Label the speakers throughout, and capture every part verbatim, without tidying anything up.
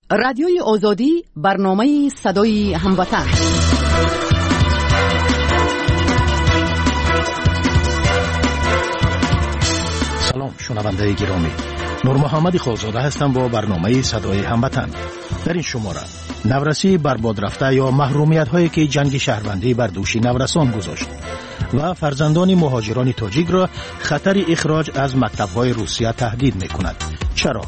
Speaker 1: رادیوی آزادی برنامه صدای هموطن.
Speaker 2: سلام شنونده گرامی، نور محمد خالزاده هستم با برنامه صدای هموطن. در این شماره نورسی برباد رفته یا محرومیت هایی که جنگ شهروندی بر دوش نورسان گذاشت و فرزندان مهاجران تاجیک را خطر اخراج از مکتب های روسیه تهدید می کند. چرا؟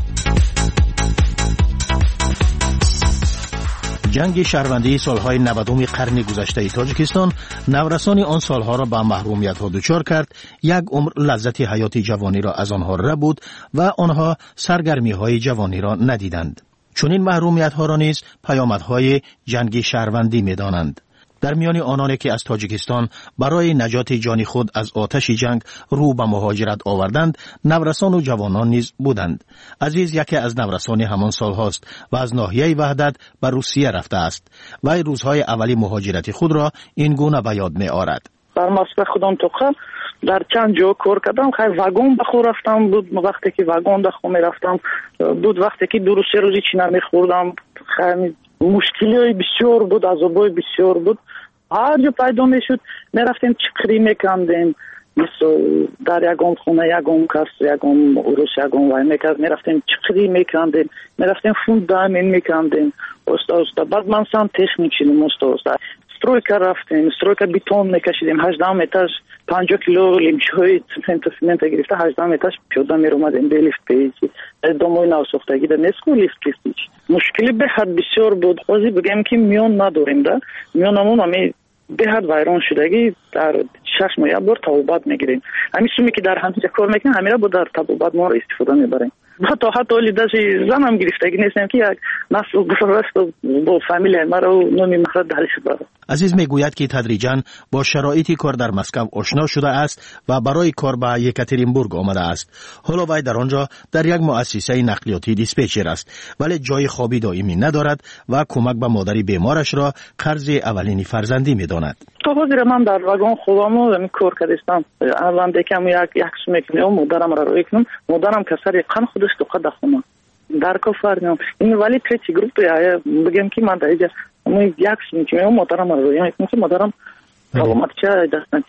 Speaker 2: جنگ شهروندی سالهای نودم قرن گذشته تاجیکستان نورسان آن سالها را به محرومیت ها دچار کرد. یک عمر لذت حیات جوانی را از آنها ربود و آنها سرگرمی های جوانی را ندیدند. چون این محرومیت ها را نیز پیامدهای جنگ شهروندی می دانند. در میان آنانی که از تاجیکستان برای نجات جان خود از آتش جنگ رو به مهاجرت آوردند، نورسان و جوانان نیز بودند. عزیز یکی از نورسان همان سال هاست و از ناحیه وحدت به روسیه رفته است و روزهای اولی مهاجرت خود را این گونه به یاد می آورد.
Speaker 3: در مسجد خودم توقع در چند جا کار کردم. خیلی واگن بخور رفتم بود، وقتی که واگن دخو می رفتم بود، وقتی که دو سه روزی چی نمی خوردم خیلی مشکلی بسیار بود، عذابای بسیار بود. هر جا پیدا می شد می رفتیم چقری می کندیم، مثل در یکم خونه یکم کس یکم عروس یکم وای می کرد، می رفتیم چقری می کندیم، می رفتیم فوندامین می کندیم. استا استا بعد من سام تکنیک شدیم. استا استا استرویکا رفتیم، استرویکا بیتون می کشیدیم. هجده متر پنجاه کیلو لیمچوی سمنت سمنت گرفته هجده متر پیاده می اومدیم به لیفت پیچی دموی نو ساختگی در نسکو لیفت کشید. مشکلی به حد بسیار بود. خواهی بگم که میان نداریم ده میانمون همی به حد ویران شدگی در شش ماه یک بار تبوبات میگیریم. همین سومی که در همینجا کار میکنیم همین را با در تبوبات ما را استفاده میبریم. حتی حتی لیدازی زنم گرفتگی نیستم که یک نسل گفرست با فامیل ما را نومی مخرد دهلیش بره.
Speaker 2: عزیز میگوید که تدریجاً با شرایط کار در مسکو آشنا شده است و برای کار به یکاترینبورگ آمده است. حالا وی در آنجا در یک مؤسسه نقلیاتی دیسپچر است، ولی جای خوابی دائمی ندارد و کمک به مادری بیمارش را قرض اولین فرزندی میداند.
Speaker 3: تا حاضر من در واگن خوابم و کار کردم. اول دکم یک یک سمکنم مادرم را روی کنم. مادرم کسر قن خودش تو قد خونه. در کافر میام. این ولی تریتی گروپ یا بگم که من در اینجا من یک سمکنم مادرم را روی کنم که مادرم سلامت چه دستند.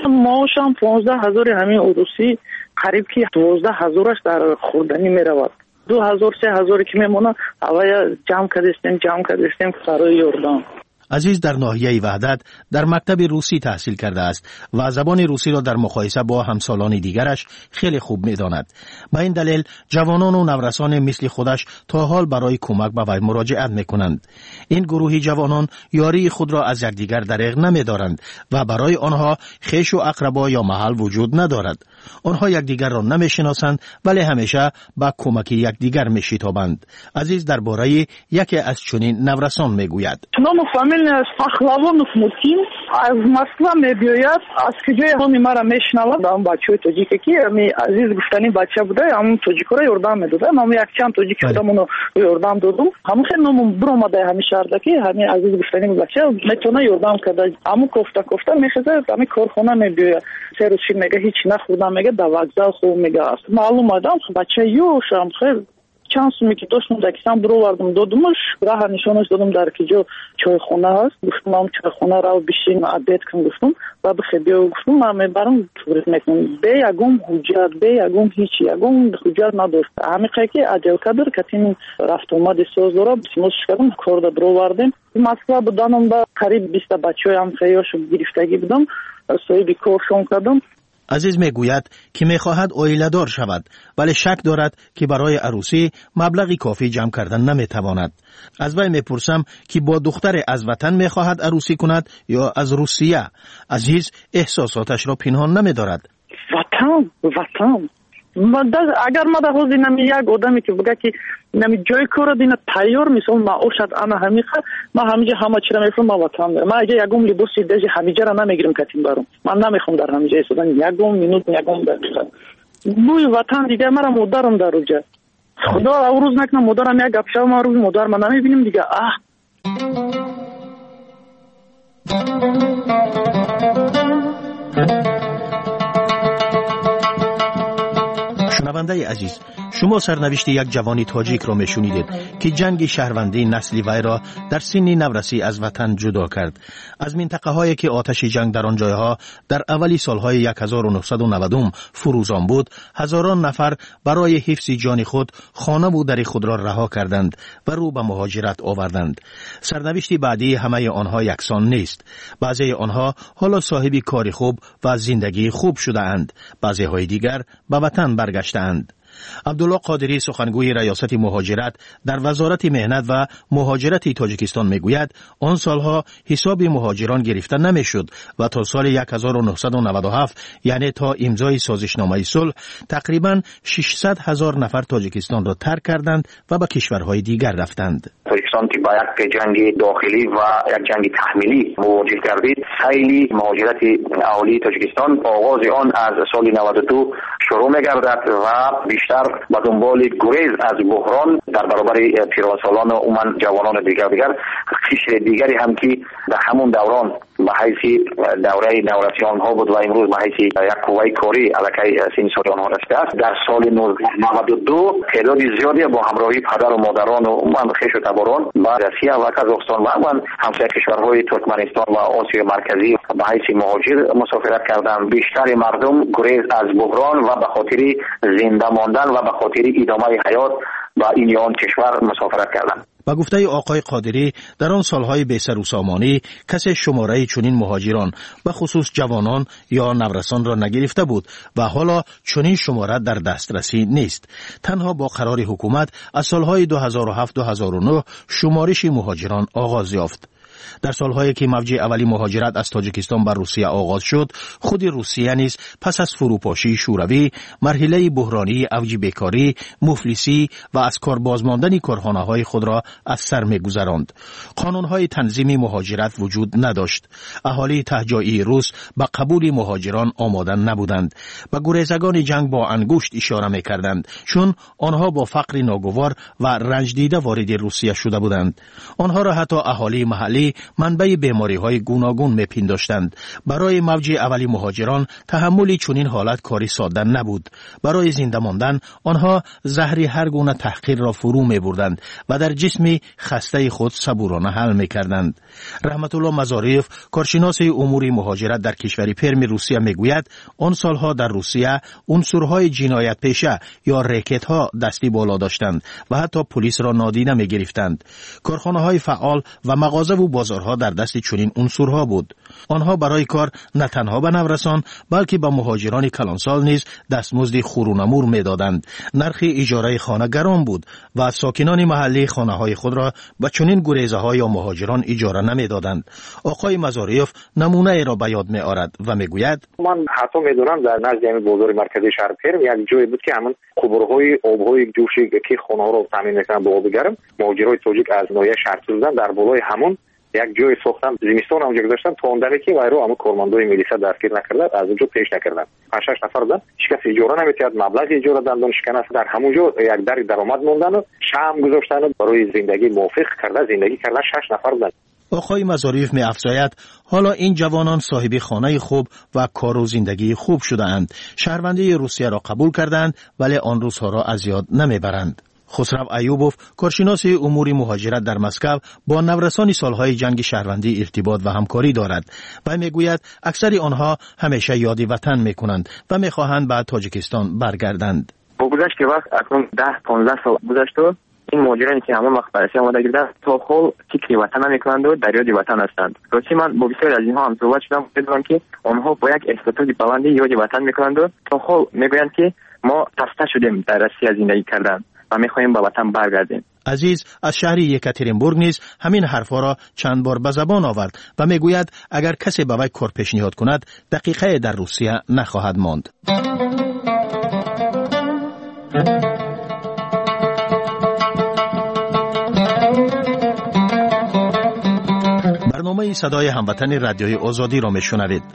Speaker 3: ماشم پانزده هزار همین عروسی قریب که دوازده هزارش در خوردنی میرود. دو هزار سه هزار که میمونه اوای جمع کردیم جمع کردیم برای یوردان.
Speaker 2: عزیز در ناحیه وحدت در مکتب روسی تحصیل کرده است و زبان روسی را در مقایسه با همسالان دیگرش خیلی خوب می‌داند. با این دلیل جوانان و نورسان مثل خودش تا حال برای کمک به وی مراجعت می‌کنند. این گروهی جوانان یاری خود را از یکدیگر دریغ نمی‌دارند و برای آنها خویش و اقربا یا محل وجود ندارد. آنها یکدیگر را نمی‌شناسند ولی همیشه با کمک یکدیگر می‌شتابند. عزیز درباره یکی از چنین نورسان می‌گوید.
Speaker 3: از فخلوانوف متین از مسئله میبیاید از کجای همین مرا میشنود. هم بچه تاجیکی که می عزیز گفتنی بچه بوده هم تاجیک را یردام میداده. من یک چند تاجیک بودم اونو یردام دادم. همون خیلی نمون برآمده همین شهر که همین عزیز گفتنی بچه میتونه یردام کرده. همون کوفته کوفته میخزه همین کارخانه میبیاید. سه روز میگه هیچ نخوردم میگه در وокзал خوب میگه است. معلوم آدم بچه یوشم خیلی چند سومی که داشتم دکستم برو وردم دادمش راه نشانش دادم در کجا چایخانه هست. گفتم هم چایخانه را بشین عبیت کن گفتم و بخیبی و گفتم من میبرم توریت میکنم. به یکم حجت به یکم هیچی یکم حجت نداشت. همیشه که عجل کدر کتین رفت اومد سوز دارم سیموش کردم کار دا برو وردم. مسئله بودنم با قریب بیست بچه هم خیاشو گرفتگی بودم صاحبی کارشون کردم.
Speaker 2: عزیز میگوید که میخواهد عائله دار شود ولی شک دارد که برای عروسی مبلغی کافی جمع کردن نمیتواند. از وی میپرسم که با دختر از وطن میخواهد عروسی کند یا از روسیه. عزیز احساساتش را پنهان نمیدارد.
Speaker 3: وطن وطن اگر ما در حوزی نمی یک آدمی که بگه که نمی جای کار دینا تیار میسون ما اوشد انا همیخه ما همینجا همه چی را میفرم ما وطن میرم. ما اگه یکم لباسی دیجی همینجا را نمیگیرم کتیم برام. من نمیخوام در همینجا ایستادن یکم مینوت یکم دقیقه. بوی وطن دیگه مرا مادرم در اونجا. خدا روز نکنه مادرم یک گپ شو ما روز مادر ما نمیبینیم دیگه. اه
Speaker 2: شنونده عزیز، شما سرنوشت یک جوانی تاجیک را میشنیدید که جنگ شهروندی نسلی وی را در سن نورسی از وطن جدا کرد. از منطقه هایی که آتش جنگ در آن جایها در اولی سالهای هزار و نهصد و نود فروزان بود، هزاران نفر برای حفظ جان خود خانه و در خود را رها کردند و رو به مهاجرت آوردند. سرنوشت بعدی همه آنها یکسان نیست. بعضی آنها حالا صاحب کار خوب و زندگی خوب شده اند، بعضی های دیگر به وطن برگشتند. عبدالله قادری سخنگوی ریاست مهاجرت در وزارت مهنت و مهاجرت تاجیکستان میگوید آن سالها حساب مهاجران گرفته نمیشد و تا سال هزار و نهصد و نود و هفت یعنی تا امضای سازشنامه صلح تقریبا ششصد هزار نفر تاجیکستان را ترک کردند و به کشورهای دیگر رفتند.
Speaker 4: تاجیکستان که با یک جنگ داخلی و یک جنگ تحمیلی مواجه گردید، سیل مهاجرت اهالی تاجیکستان آغاز آن از سال نود و دو شروع می‌گردد و بیشتر با دنبال گریز از بحران در برابر پیراسالان و عموما جوانان دیگر دیگر قشر دیگری هم که در همون دوران به حیث دوره نورسیان ها بود و امروز به حیث یک قوه کاری علیه سن سال آنها رسیده است. در سال نود و دو تعداد زیادی با همراهی پدر و مادران و عموما خویش و تباران به روسیه و قزاقستان و عموما همسایه کشورهای ترکمنستان و آسیا مرکزی به حیث مهاجر مسافرت کردند. بیشتر مردم گریز از بحران و به خاطر زنده ماندن و به خاطر ادامه حیات و این آن کشور مسافرت کردند.
Speaker 2: با گفته آقای قادری در آن سالهای بیسر و سامانی کسی شماره چنین مهاجران به خصوص جوانان یا نورسان را نگرفته بود و حالا چنین شماره در دسترسی نیست. تنها با قرار حکومت از سالهای دو هزار و هفت تا دو هزار و نه شمارش مهاجران آغاز یافت. در سالهایی که موج اولی مهاجرت از تاجیکستان بر روسیه آغاز شد، خود روسیه نیز پس از فروپاشی شوروی مرحله بحرانی اوج بیکاری، مفلسی و از کار بازماندن کارخانه‌های خود را از سر می‌گذراند. قانون‌های تنظیم مهاجرت وجود نداشت. اهالی تهجایی روس به قبول مهاجران آماده نبودند. به گریزگان جنگ با انگشت اشاره می‌کردند، چون آنها با فقر ناگوار و رنج دیده وارد روسیه شده بودند. آنها را حتی اهالی محلی منبع بیماری‌های گوناگون می‌پنداشتند. برای موج اولی مهاجران تحمل چنین حالت کاری ساده نبود. برای زنده ماندن آنها زهر هر گونه تحقیر را فرو می‌بردند و در جسم خسته خود صبورانه حل می‌کردند. رحمت الله مزاریف، کارشناس امور مهاجرت در کشور پرم روسیه میگوید آن سالها در روسیه عنصرهای جنایت پیشه یا ریکت‌ها دستی بالا داشتند و حتی پلیس را نادیده می‌گرفتند. کارخانه‌های فعال و مغازه و بازارها در دست چنین عنصرها بود. آنها برای کار نه تنها به نورسان بلکه به مهاجران کلانسال نیز دستمزد خورونمور میدادند. نرخ اجاره خانه گران بود و ساکنان محلی خانه‌های خود را به چنین گریزه‌ها یا مهاجران اجاره نمیدادند. آقای مزاریف نمونه ای را به یاد می‌آورد و میگوید
Speaker 5: من حتی میدونم در نزد همین بازار مرکزی شهر پرم یک جایی بود که همون قبرهای آبهای جوشی که خانه‌ها را تامین می‌کردن با آب گرم، مهاجرای تاجیک از ناحیه شهر بودن در بالای همون یک جای ساختن زمستان اونجا گذاشتن تا اون دفعه که وایرو همون کارمندای ملیسا دستگیر نکردن از اونجا پیش نکردن. پنج شش نفر بودن، هیچ کس اجاره نمی‌داد، مبلغ اجاره دادن شکن است در همونجا یک در درآمد موندن و شام گذاشتن برای زندگی موافق کرده زندگی کردن شش نفر بودن.
Speaker 2: آقای مزاریف می افزاید حالا این جوانان صاحب خانه خوب و کار و زندگی خوب شده اند. شهروندی روسیه را قبول کردند ولی آن روزها را از یاد نمیبرند. خسرو ایوبوف، کارشناس امور مهاجرت در مسکو، با نورسان سالهای جنگ شهروندی ارتباط و همکاری دارد و میگوید اکثر آنها همیشه یاد وطن میکنند و میخواهند به تاجیکستان برگردند.
Speaker 6: با گذشت وقت اکنون ده پانزده سال گذشت و این مهاجرانی که همون وقت بررسی آماده گردن تا خول فکر وطن نمیکنند و در یاد وطن هستند. راستی من با بسیاری از اینها هم صحبت شدم، دیدم که آنها با یک احساسات بلندی یاد وطن میکنند و تا خول میگویند که ما خسته شدیم در روسیه زندگی کردن و میخواهیم به وطن برگردیم.
Speaker 2: عزیز از شهر یکاترینبورگ نیز همین حرفا را چند بار به زبان آورد و میگوید اگر کسی به وی کار پیشنهاد کند دقیقه در روسیه نخواهد ماند. برنامه صدای هموطن رادیوی آزادی را میشنوید.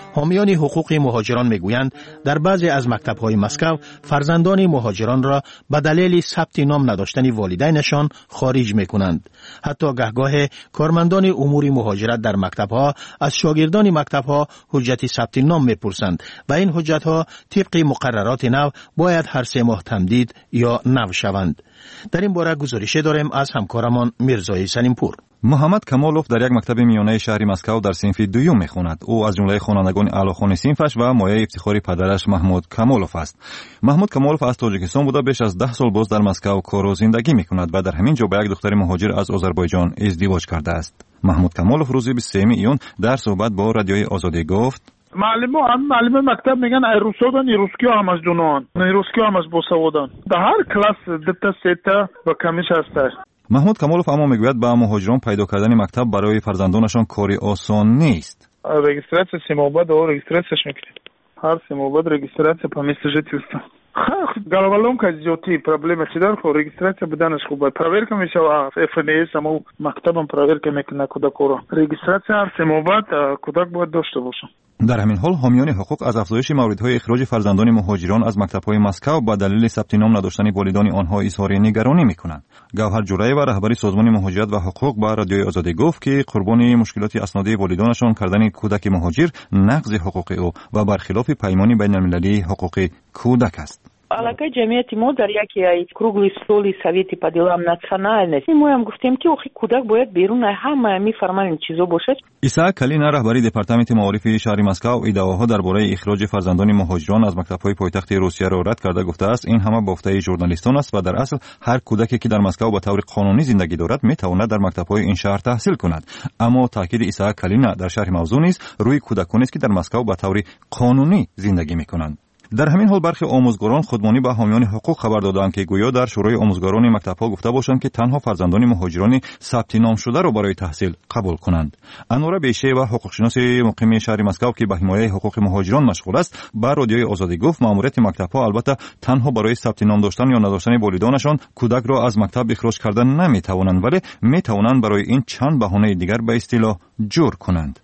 Speaker 2: حامیان حقوق مهاجران میگویند در بعضی از مکتب‌های مسکو فرزندان مهاجران را به دلیل ثبت نام نداشتن والدینشان خارج میکنند. حتی گهگاه کارمندان امور مهاجرت در مکتب‌ها از شاگردان مکتب‌ها حجت ثبت نام میپرسند و این حجت‌ها طبق مقررات نو باید هر سه ماه تمدید یا نو شوند. در این باره گزارش داریم از همکارمان میرزای سلیمپور.
Speaker 7: محمد کمالوف در یک مکتب میانه شهر مسکو در صنف دوم میخواند. او از جمله خوانندگان اعلیخوان صنفش و مایه افتخاری پدرش محمود کمالوف است. محمود کمالوف از تاجیکستان بوده بیش از ده سال باز در مسکو کار و زندگی میکند و در همین جا با یک دختر مهاجر از آذربایجان ازدواج کرده است. محمود کمالوف روز بیست و سوم ایون در صحبت با رادیوی آزادی گفت:
Speaker 8: معلم هم معلم مکتب میگن ای روسودان ایروسکی هم از دونان ایروسکی هم از بوسودان در هر کلاس دتا سیتا و کمیش هسته.
Speaker 7: محمود کمالوف اما میگوید با مهاجران پیدا کردن مکتب برای فرزندانشان کاری آسان نیست.
Speaker 8: رجیستراسیا سیموباد و رجیستراسیاش میکنه. هر سیموباد رجیستراسیا по месту жительства. Головоломка идёт, проблема всегда, что регистрация بدنش خوبه. Проверка میشه اف ان اس هم مکتبم проверка میکنه کودکو. رجیستراسیا هر سیموباد کودک باید داشته باشه.
Speaker 7: در همین حال حامیان حقوق از افزایش موردهای اخراج فرزندان مهاجران از مکتب‌های مسکو با دلیل ثبت نام نداشتن والدین آنها اظهار نگرانی می‌کنند. گوهر جورایی و رهبری سازمان مهاجرت و حقوق با رادیوی آزادی گفت که قربانی مشکلات اسنادی والدینشان کردن کودک مهاجر نقض حقوق او و برخلاف پیمان بین‌المللی حقوق کودک است.
Speaker 9: Полагаю, جمعیت ما در یکی از کруглый стол совети по делам национальности. Мы им گفتیم که اخی کودک باید بیرون همه می فرمایند چیزا باشد.
Speaker 7: ایسا کلینا رهبری دپارتمنت معارف شهر مسکو ادعاها درباره اخراج فرزندان مهاجران از مکتب‌های پایتخت روسیه را رد کرده گفته است این همه بافته ژورنالیستان است و در اصل هر کودکی که در مسکو به طور قانونی زندگی دارد میتواند در مکتب‌های این شهر تحصیل کند. اما تاکید ایسا کلینا در شهر موضوع نیست روی کودکانی است که در مسکو به طور قانونی زندگی میکنند. در همین حال برخی آموزگاران خودمانی به حامیان حقوق خبر دادند که گویا در شورای آموزگاران مکتب‌ها گفته باشند که تنها فرزندان مهاجران ثبت نام شده را برای تحصیل قبول کنند. انوره بیشه و حقوقشناس مقیم شهر مسکو که به حمایت حقوق مهاجران مشغول است، با رادیوی آزادی گفت مأموریت مکتب‌ها البته تنها برای ثبت نام داشتن یا نداشتن والدینشان کودک را از مکتب اخراج کردن نمی‌توانند، ولی می‌توانند برای این چند بهانه دیگر به اصطلاح جور کنند.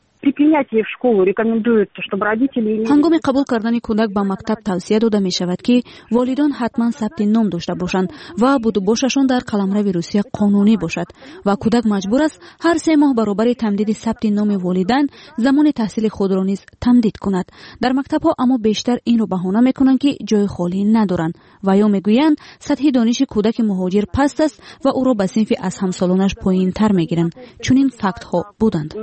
Speaker 10: هنگام قبول کردن کودک به مکتب توصیه داده می شود که والدان حتما ثبت نام داشته باشند و بود و باششان در قلمرو روسیه قانونی باشد و کودک مجبور است هر سه ماه برابر تمدید ثبت نام والدین زمان تحصیل خود را نیز تمدید کند. در مکتب ها اما بیشتر این رو بهانه می کنند که جای خالی ندارند و یا می گویند سطح دانش کودک مهاجر پست است و او را به صنف از همسالانش پایین تر می گیرند. چون این فکت ها بودند.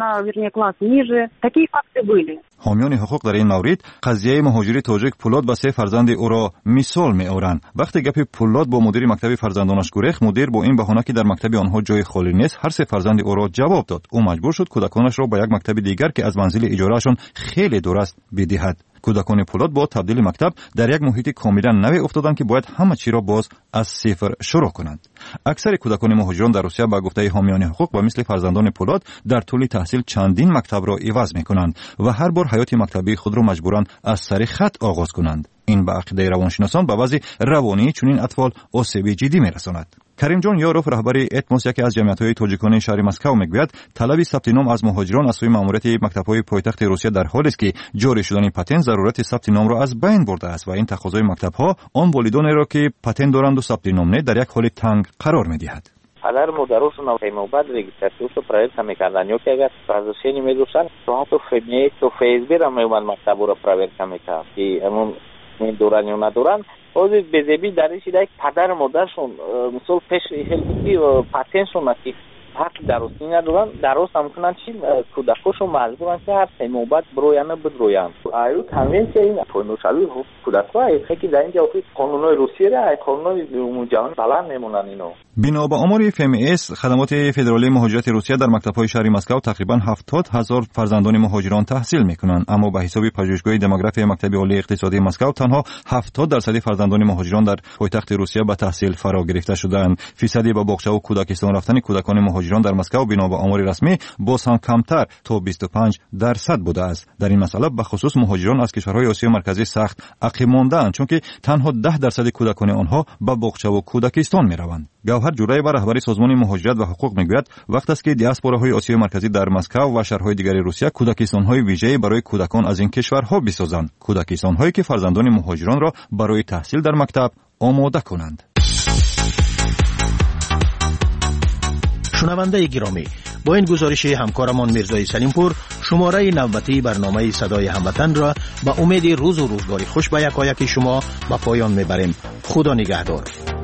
Speaker 7: حامیان حقوق در این مورد قضیه مهاجر تاجیک پولاد با سه فرزند او را مثال می آورند. وقتی گپ پولاد با مدیر مکتب فرزندانش گریخت، مدیر با این بهانه که در مکتب آنها جای خالی نیست هر سه فرزند او را جواب داد. او مجبور شد کودکانش را با یک مکتب دیگر که از منزل اجارهشان خیلی دور است بدهد. کودکان پولاد با تبدیل مکتب در یک محیط کاملا نوی افتادند که باید همه چی را باز از صفر شروع کنند. اکثر کودکان مهاجران در روسیه با گفته حامیان حقوق و مثل فرزندان پولاد در طول تحصیل چندین مکتب را عوض می‌کنند و هر بار حیات مکتبی خود را مجبورند از سر خط آغاز کنند. این به عقیده روانشناسان به وضع روانی چنین اطفال آسیب جدی می‌رساند. کریم جان یاروف رهبری اتموس یکی از جمعیت‌های تاجیکان شهر مسکو میگوید طلب ثبت نام از مهاجران از سوی ماموریت مکتب‌های پایتخت روسیه در حالی است که جاری شدن پتن ضرورت ثبت نام را از بین برده است و این تقاضای مکتب‌ها آن والدانی را که پتن دارند و ثبت نام نه در یک حال تنگ قرار می‌دهد.
Speaker 11: پدر مادرشون و بعد رجیستراسیون رو پرویر می‌کردن یا که اگر فرزندی می‌داشتن تو حتی فیبنی تو فیسبوک هم میومد مکتب رو پرویر می‌کرد که همون این دوران یا ندوران اوز بزبی درش یک پدر مادرشون مثلا پیش هلکی پاتنشون ماتی حق درستی ندارن درست هم کنن چی کودکاشون مجبورن که هر سه نوبت برویان بدرویان آیو کنونسیا این پونوشالو کودکای که در اینجا قانونای روسیه را قانونای جهان بلند نمونن اینو.
Speaker 7: بنا به آمار اف ام اس خدمات فدرالی مهاجرت روسیه در مکتب‌های شهر مسکو تقریبا هفتاد هزار فرزندان مهاجران تحصیل می‌کنند، اما به حساب پژوهشگاه دموگرافی مکتب عالی اقتصادی مسکو تنها هفتاد درصد فرزندان مهاجران در پایتخت روسیه به تحصیل فرا گرفته شدند. فیصدی به باغچه و کودکستان رفتن کودکان مهاجران در مسکو بنا به آمار رسمی باز هم کمتر تا بیست و پنج درصد بوده است. در این مسئله به خصوص مهاجران از کشورهای آسیا مرکزی سخت عقب مانده‌اند، چون که تنها ده درصد کودکان آنها به باغچه و کودکستان می‌روند. گوهر جواهر جورایی بر رهبری سازمان مهاجرت و حقوق میگوید وقت است که دیاسپوراهای آسیای مرکزی در مسکو و شهرهای دیگر روسیه کودکستان‌های ویژه‌ای برای کودکان از این کشورها بسازند، کودکستان‌هایی که فرزندان مهاجران را برای تحصیل در مکتب آماده کنند.
Speaker 2: شنونده گرامی، با این گزارش همکارمان میرزای سلیمپور شماره نوبتی برنامه صدای هموطن را با امید روز و روزگاری خوش به یکایک شما به پایان میبریم. خدا نگهدار.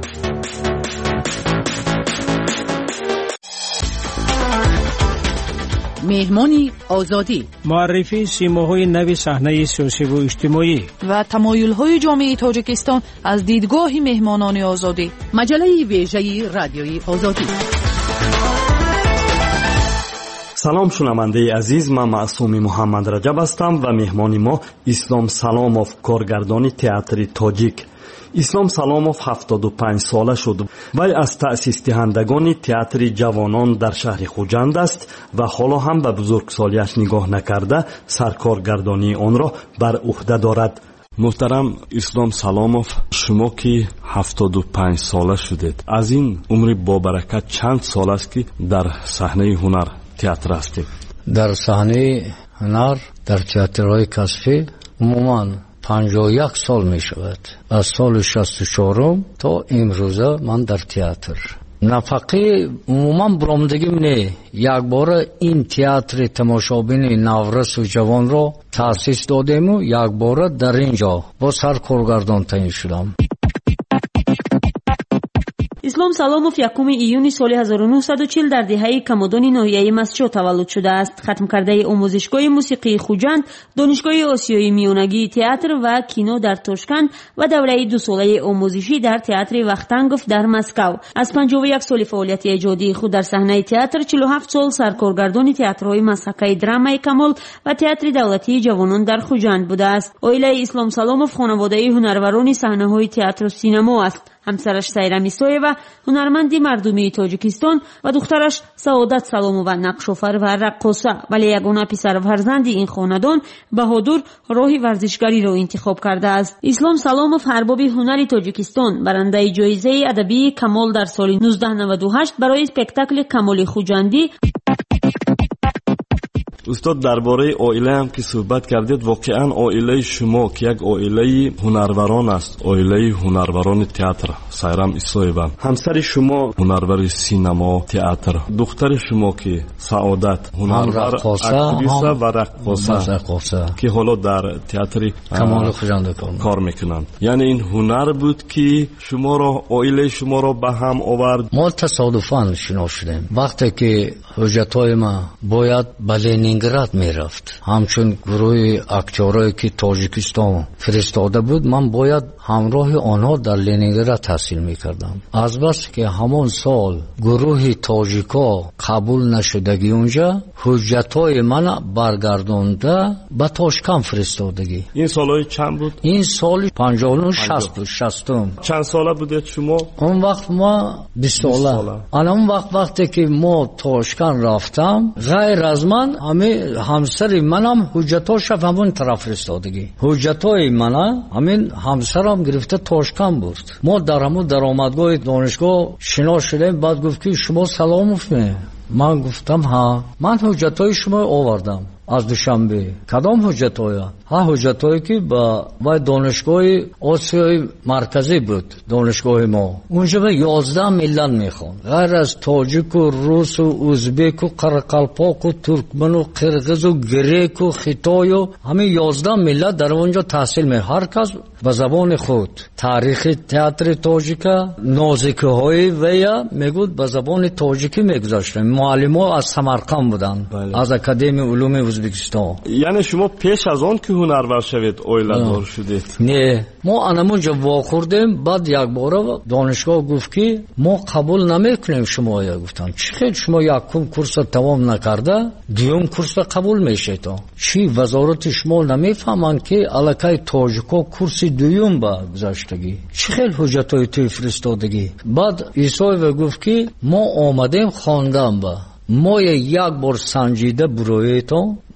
Speaker 1: مهمانی آزادی،
Speaker 12: معرفی سیماهای نو صحنه سیاسی و اجتماعی
Speaker 13: و تمایل‌های جامعه تاجیکستان از دیدگاه مهمانان آزادی،
Speaker 1: مجله ویژه رادیوی آزادی.
Speaker 14: سلام شنونده عزیز، من معصوم محمد رجب هستم و مهمان ما اسلام سلاموف، کارگردان تئاتر تاجیک. اسلام سلاموف هفتاد و پنج ساله شد. وی از تأسیس دهندگان تئاتر جوانان در شهر خوجند است و حالا هم به بزرگسالیش نگاه نکرده سرکارگردانی آن را بر عهده دارد. محترم اسلام سلاموف، شما که هفتاد و پنج ساله شدید، از این عمر با برکت چند سال است که در صحنه هنر تئاتر هستید؟
Speaker 15: در صحنه هنر در تئاترهای کسبی عموما پنجاه و یک سال می شود. از سال شصت و چهار تا امروزه من در تئاتر. نفقه عموما برآمدگی نه، یک بار این تئاتر تماشابین نورس و جوان را تأسیس دادیم و یک بار در اینجا با سرکارگردان تعیین شدم.
Speaker 16: اسلام سلاموف یکم ایون سال هزار و نهصد و چهل در دهه کمادان ناحیه مسجد تولد شده است. ختم کرده آموزشگاه موسیقی خوجند، دانشگاه آسیای میانگی تئاتر و کینو در تاشکند و دوره دو ساله آموزشی در تئاتر وختنگوف در مسکو. از پنجاه و یک سال فعالیت ایجادی خود در صحنه تئاتر، چهل و هفت سال سرکارگردان تئاترهای مسحکه درامای کمال و تئاتر دولتی جوانان در خوجند بوده است. عائله اسلام سلاموف خانواده هنروران صحنه‌های تئاتر و سینما است. همسرش سایرا میسویوا هنرمندی مردمی تاجیکستان و دخترش سعادت سلامووا نقش‌آفر و رقاصه، ولی یگانه پسر فرزند این خاندان بهادر راه ورزشکاری را انتخاب کرده است. اسلام سلاموف ارباب هنر تاجیکستان، برنده جایزه ادبی کمال در سال نوزده نود و هشت برای اسپکتاکل کمال خوجندی.
Speaker 14: استاد، درباره عائله هم که صحبت کردید، واقعا عائله شما که یک عائله هنروران است، عائله هنروران تئاتر، سایرام ایسویوا، همسر شما هنرور سینما تئاتر، دختر شما که سعادت هنرور اکتریسه و رقاصه که حالا در تئاتر
Speaker 15: کمال خوجند
Speaker 14: کار میکنند. یعنی این هنر بود که شما را، عائله شما را به هم آورد.
Speaker 15: ما تصادفاً شنا شدیم. وقتی که حجتای ما باید بلینینگراد میرفت، همچون گروه اکتورایی که تاجیکستان فرستاده بود، من باید همراه آنها در لنینگراد تحصیل میکردم. از بس که همان سال گروه تاجیکا قبول نشدگی اونجا، حجتای من برگردانده به تاشکند فرستادگی.
Speaker 14: این سالهای چند بود؟
Speaker 15: این سال پنجاه و نه شصت شصتم.
Speaker 14: چند ساله بودید شما؟
Speaker 15: اون وقت ما بیست ساله. انا اون وقت وقتی که ما تاشکند رفتم، غیر از من همه همسر منم حجتاش همون طرف فرستادگی. حجتای من همین همسرم گرفته تاشکند بود. ما در همون درآمدگاه دانشگاه شنا شدیم. بعد گفت که شما سلاموف نه؟ من گفتم ها، من حجتای شما آوردم از دوشنبه. کدام حجتای؟ ها حجتایی که با و دانشگاه آسیای مرکزی بود، دانشگاه ما. اونجا به یازده ملت میخوان، غیر از تاجیک و روس و ازبک و قرقلپاک و ترکمن و قرقیز و گریک و خیتای و همه یازده ملت در اونجا تحصیل می، هر کس به زبان خود. تاریخ تئاتر تاجیکا نازکه های ویا میگود به زبان تاجیکی میگذاشتن. معلم‌ها از سمرقند بودن، بله. از اکادمی علوم ازبکستان.
Speaker 14: یعنی شما پیش از آن که هنرور شوید عائله دار شدید؟
Speaker 15: نه، ما انمونجا واخوردیم. بعد یک بار دانشگاه گفت که ما قبول نمیکنیم شما. یا گفتم چی خیلی شما یکم کورس تمام نکرده دیوم کورس قبول میشه تا چی؟ وزارت شما نمیفهمن که الکای تاجیکا کورس دوم با گذاشتگی؟ چی خیلی حجتای توی فرستادگی؟ بعد ایسای گفت که ما آمدیم خواندم با ما یک بار سنجیده برویتون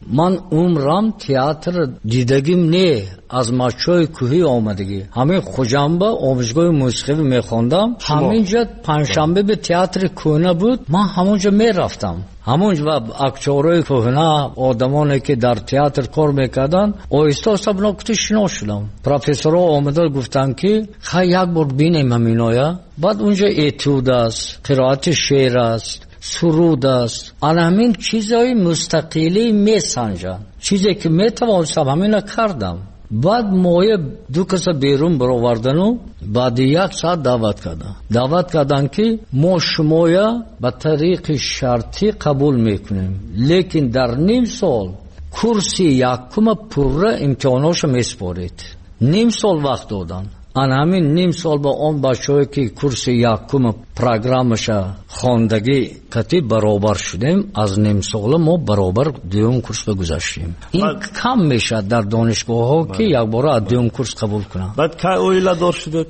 Speaker 15: من عمرم تئاتر دیدگیم نه، از ماچوی کوهی آمدگی همین خوجنبه آموزگاه موسیقی میخوندم. همینجا پنجشنبه به تئاتر کهنه بود، من همونجا میرفتم. همونجا اکتورای کهنه، آدمانی که در تئاتر کار میکردن، آیسته آیسته بناکتی شنا شدم. پروفسورها آمدن گفتن که خیلی یک بار بینیم همینایا. بعد اونجا اتود است، قرائت شعر است، سرود است، آن همین چیزهای مستقلی میسنجن. چیزی که میتوانستم همین کردم. بعد موی دو کس بیرون برآوردن و بعد یک ساعت دعوت کردن دعوت کردن که ما شمایا به طریق شرطی قبول میکنیم، لیکن در نیم سال کورسی یکم پوره امتحاناش میسپارید. نیم سال وقت دادن. آن همین نیم سال با اون بچه‌ای که کورس یکم پروگرامش خواندگی کتی برابر شدیم، از نیم سال ما برابر دوم کورس بگذاشتیم. این کم میشه در دانشگاه ها که یک بار از دوم کورس قبول کنن.
Speaker 14: بعد که اویلا دار شده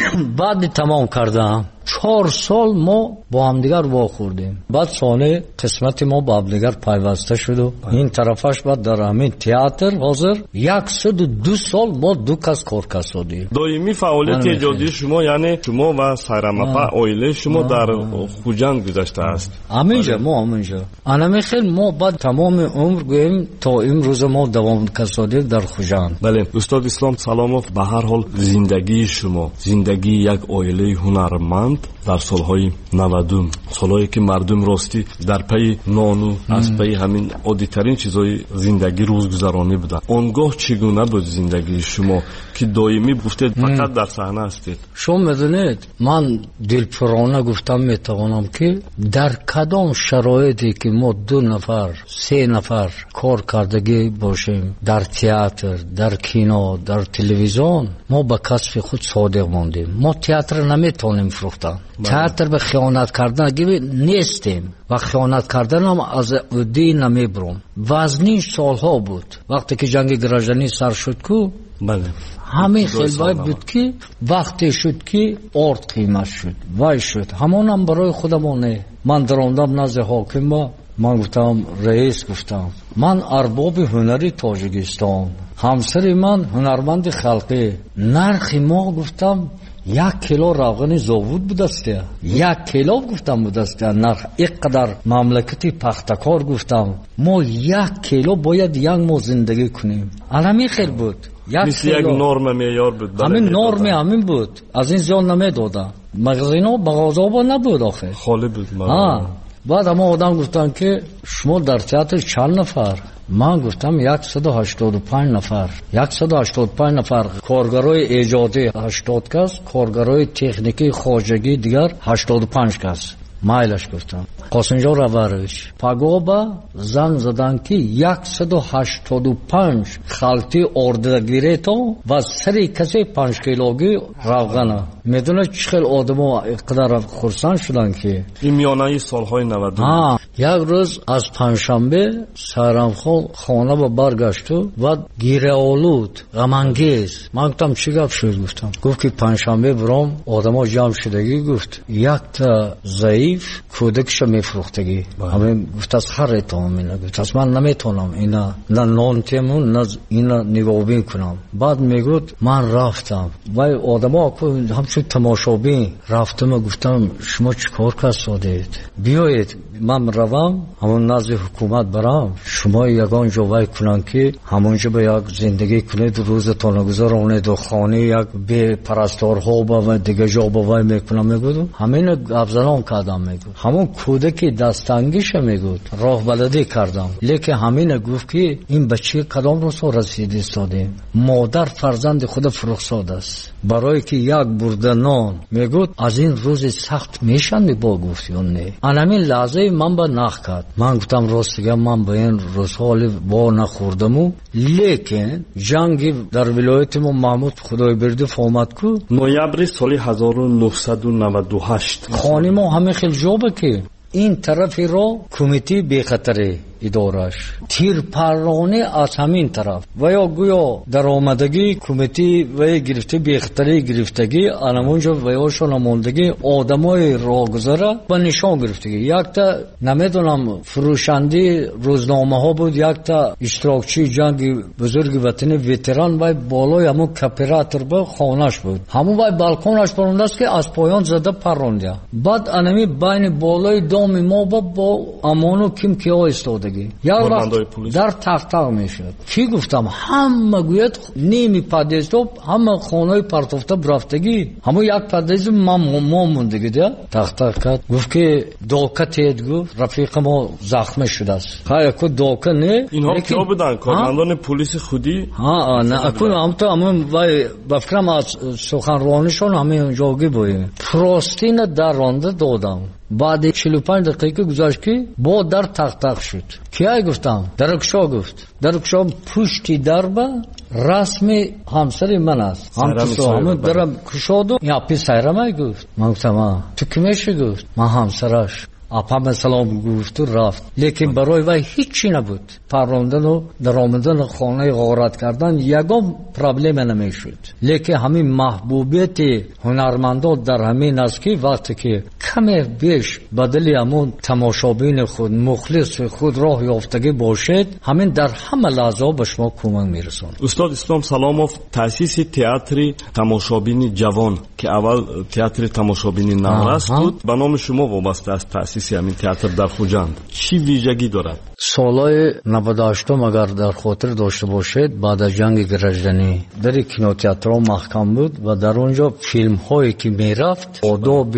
Speaker 15: بعد تمام کردم چهار سال ما با هم دیگر واخوردیم. بعد سانه قسمت ما با هم دیگر پیوسته شد و این طرفش بعد در همین تئاتر حاضر یکصد و دو سال ما دو کس کار کردیم.
Speaker 14: دائمی فعالیت ایجادی شما یعنی شما و سایرامپا اویله شما در خوجند گذشته است.
Speaker 15: همینجا ما همینجا انا میخوام ما بعد تمام عمر گویم تا امروز ما دوام کردیم در خوجند.
Speaker 14: بله استاد اسلام سلاموف، به هر حال زندگی شما زندگی یک اویله هنرمند در سالهای نودم، سالهایی که مردم راستی در پی نانو از پی همین عادی‌ترین چیزهای زندگی روزگذرانی بودن. اونگاه چگونه بود زندگی شما که دائمی گفتید فقط در صحنه هستید؟
Speaker 15: شما میدونید من دلپرانه گفتم میتوانم که در کدام شرایطی که ما دو نفر سه نفر کار کردگی باشیم در تئاتر، در کینو، در تلویزیون، ما به کسب خود صادق ماندیم. ما تئاتر نمیتونیم فروختن. تئاتر به خیانت کردن گیری نیستیم و خیانت کردن هم از عدی نمیبرم. وزنی سالها بود وقتی که جنگ گراجانی سر شد کو
Speaker 14: بله
Speaker 15: همین خیلی باید بود که وقتی شد که ارد قیمت شد وای شد همون هم برای خودمونه. من دراندم نزد حاکم با من گفتم رئیس گفتم من ارباب هنری تاجیکستان، همسر من هنرمند خلقی، نرخ ما گفتم یک کیلو روغن زاوود بودسته، یک کیلو گفتم بودسته نرخ. اینقدر مملکتی پختکار گفتم ما یک کیلو باید یک ماه زندگی کنیم. الان خیلی بود
Speaker 14: مثل یک نرم معیار بود.
Speaker 15: همین نرم همین بود، از این زیاد نمیدادن. مغازینا بغازابا نبود آخه
Speaker 14: خالی بود.
Speaker 15: ها بعد اما آدم گفتن که شما در تئاتر چند نفر؟ من گفتم صد و هشتاد و پنج نفر. صد و هشتاد و پنج نفر کارگرای ایجادی هشتاد کس، کارگرای تکنیکی خواجگی دیگر هشتاد و پنج کس. مایلش گفتم قاسمجان روارویچ پاگوبا زن زدن که صد و هشتاد و پنج خالتی اردگیره تو و سری کسی پنج کیلوگی روغنه. میدونه چخیل آدم ها اقدر خورسان شدن که
Speaker 14: این میانه سالهای نود.
Speaker 15: ها یک روز از پنجشنبه سایرامپا خانه با برگشت و گیره آلود غمانگیز. من گفتم چی گپ شد؟ گفتم گفت که پنجشنبه برام آدم ها جمع شدگی. گفت یک تا ضعیف کودکش میفروختگی. همین گفت از خر تمام اینا. گفت از من نمیتونم اینا نه نان تیمون نه اینا نگاهبین کنم. بعد میگفت من رفتم و آدم ها همچون تماشابین رفتم. گفتم شما چی کار کردید؟ بیایید من روم همون نزد حکومت برام، شما یگان جوای کنن که همونجا به یک زندگی کنید، روزتان گذرانید و خانه یک به پرستارها و دیگه جا باوای میکنم. میگودم همین افزلان کردم. میگود همون کودکی دستانگیش میگود راه بلدی کردم. لیکن همین گفت که این بچه کدام روز رسیدی استادیم؟ مادر فرزند خود فرخزاد است برای که یک برده نان. میگود از این روز سخت میشن با گفت یا نه. همین لحظه من با نخ کرد. من گفتم راستگه من به این روزحال با نخوردم و لیکن جنگ در ولایت ما محمود خدای برده فامد کو
Speaker 14: نویبر سال هزار و نهصد و نود و هشت.
Speaker 15: خانه ما همه خیلی جابه که این طرفی را کمیتی بی خطره ادارش تیرپرانی از همین طرف و یا گویا درآمدگی کمیتی و گرفته بیختری گرفتگی علمونجا و یا شنماندگی آدمای راهگذره و نشان گرفتگی. یک تا نمیدونم فروشندی روزنامه ها بود، یک تا اشتراکچی جنگ بزرگ وطن ویتران و بالای همون کپراتور با خانش بود، همون و بالکونش پرونده است که از پایان زده پرونده. بعد انمی بین بالای دام ما با با امانو کم که ها استادگی یک وقت در تخت تخت میشد. کی گفتم همه گوید نیمی پدیزدو همه خانه پرتوفته برفتگی، همون یک پدیز ما ما موندگی ده تخت تخت کرد. گفت که دوکه تید گفت رفیق ما زخم شده است. ها یک دوکه نه
Speaker 14: اینها کیا بودن؟ کارمندان پلیس خودی؟
Speaker 15: ها نه اکنون هم تو همون وای بفکرم از سخنرانیشون همین جاگی بودیم. پروستین در رانده دادم. بعد چهل و پنج دقیقه گذشت که با در تق تق شد. کیای گفتم؟ درکشا گفت. درکشا پشتی دربه رسمی همسر من است. هم تو همون درم کشاد و یا پی سیرمه گفت. من گفتم تو کمیشه گفت؟ من همسرش. اپا سلام گفت و رفت. لیکن برای وی هیچی نبود. پروندن و درآمدن خانه غارت کردن یگام پرابلم نمیشد. لیکن همین محبوبیت هنرمندان در همین است که وقتی که کمی بیش بدلی همون تماشابین خود مخلص خود راه یافتگی باشد، همین در همه لحظه به شما کمک میرسون.
Speaker 14: استاد اسلام سلاموف تاسیس تئاتر تماشابین جوان که اول تئاتر تماشابین نورست بود به نام شما وابسته است. تاسیس همین تئاتر در خوجند چی ویژگی دارد؟
Speaker 15: سالهای نود و هشت اگر در خاطر داشته باشید بعد از جنگ گرجدنی در کینوتئاترها محکم بود و در اونجا فیلم هایی که میرفت آداب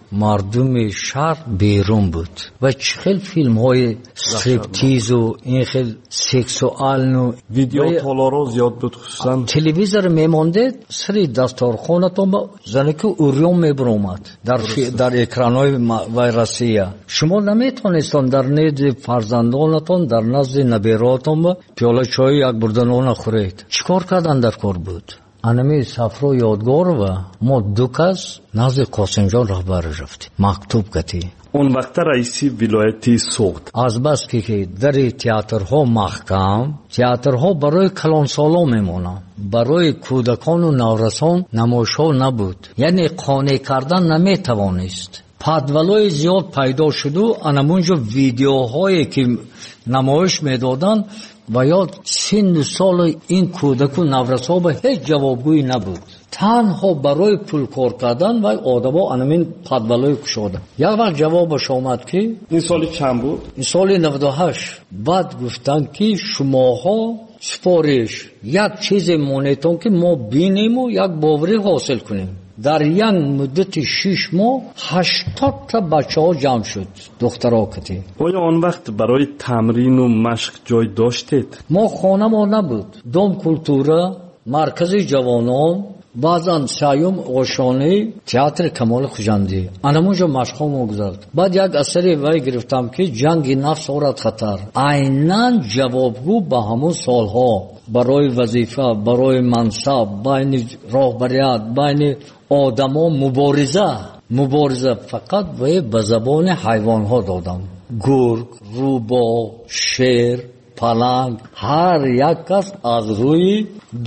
Speaker 15: مردم شهر بیرون بود و چخیل فیلم های استریپتیز و این خیل سکسوال و
Speaker 14: ویدیو تالارا زیاد بود. خصوصا
Speaker 15: تلویزیون میمانده سری دستارخانه تا زنی که اوریون میبرومد در, در اکران های ویرسیه. شما نمیتونستان در نزد فرزندانتان در نزد نبیراتان پیاله چای یک بردنون خورید. چیکار کردن در کار بود؟ انمی سفر یادگار و ما دو کس نزد قاسم جان رهبر رفتیم مکتوب کتی.
Speaker 14: اون وقت رئیسی ولایتی سوخت.
Speaker 15: از بس که در تئاترها محکم تئاترها برای کلان سالا میمونن، برای کودکان و نورسان نمایش‌ها نبود، یعنی قانع کردن نمیتوانست. پدولای زیاد پیدا شد و انمونجا ویدیوهایی که نمایش میدادن و یا سن سال این کودک و نورسا به هیچ جوابگویی نبود. تنها برای پول کار کردن و آدما انمین پدولای کشادن. یک وقت جوابش آمد که
Speaker 14: این سال چند بود؟
Speaker 15: این سال نود و هشت. بعد گفتن که شماها سپارش یک چیز مونیتون که ما بینیم و یک باوری حاصل کنیم. در یک مدت شش ماه هشتاد تا بچه ها جمع شد دخترها کتی.
Speaker 14: آیا آن وقت برای تمرین و مشق جای داشتید؟
Speaker 15: ما خانه ما نبود. دوم کلتورا، مرکز جوانان، بعضا سیوم آشانه تئاتر کمال خوجندی انمونجا مشق ما گذارد. بعد یک اثری وی گرفتم که جنگ نفس آورد خطر. عیناً جوابگو به همون سالها برای وظیفه، برای منصب، بین راهبریت، بین آدما مبارزه مبارزه فقط وی به زبان حیوان ها دادم. گرگ، روباه، شیر، پلنگ، هر یک کس از روی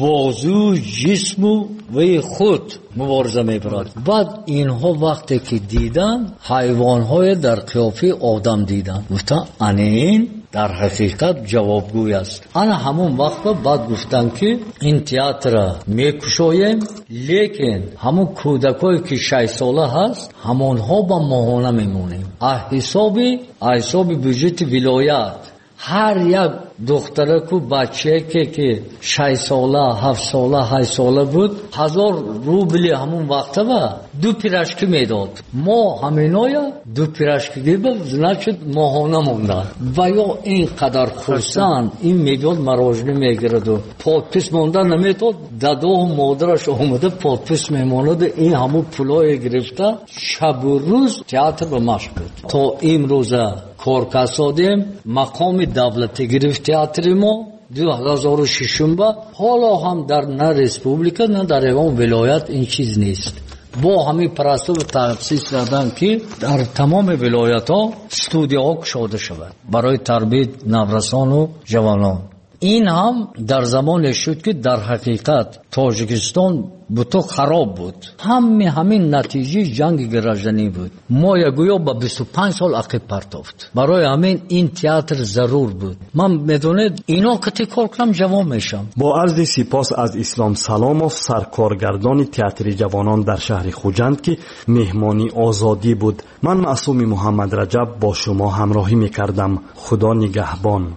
Speaker 15: بازو جسم و خود مبارزه میبرد. بعد اینها وقتی که دیدن حیوانهای در قیافه آدم دیدن گفتن انین در حقیقت جوابگوی است. انا همون وقت بعد گفتن که این تئاتر میکشویم، لیکن همون کودکایی که شش ساله هست همونها با ماهانه میمونیم. حسابی حسابی بجت ولایت هر یک دختره کو بچه که که شش ساله، هفت ساله، هشت ساله بود هزار روبلی همون وقته و دو پیرشکی میداد. ما همینایا دو پیرشکی بود نشد ماهانه موندن و یا اینقدر خورسن این میداد مراجعه میگرد و پادپس موندن نمیداد. داده و مادرش آمده پادپس میماند. این همون پولای گرفته شب و روز تئاتر به مشق بود تا این روزه کار کسادیم مقام دولتی گرفت تئاتر ما دو هزار و شش. حالا هم در نه ریسپوبلیکا نه در ایوان ولایت این چیز نیست. бо ҳамин парасту таъсис даданд ки дар тамоми вилоятҳо студияҳо кушода шавад барои тарбияи наврасону ҷавонон. ин ҳам дар замоне шуд ки дар ҳақиқат тоҷикистон буту хароб буд. ҳами ҳамин натиҷаи ҷанги гражданӣ буд. мо ягӯё ба бисту панҷ сол ақиб партофт. барои ҳамин ин театр зарур буд. ман медонед ино кати кор кунам ҷавон мешам.
Speaker 14: бо арзи сипос аз Ислом Саломов, саркоргардони театри ҷавонон дар шаҳри Хуҷанд ки меҳмони озодӣ буд. ман Маъсуми Муҳаммадраҷаб бо шумо ҳамроҳӣ мекардам. худо нигаҳбон.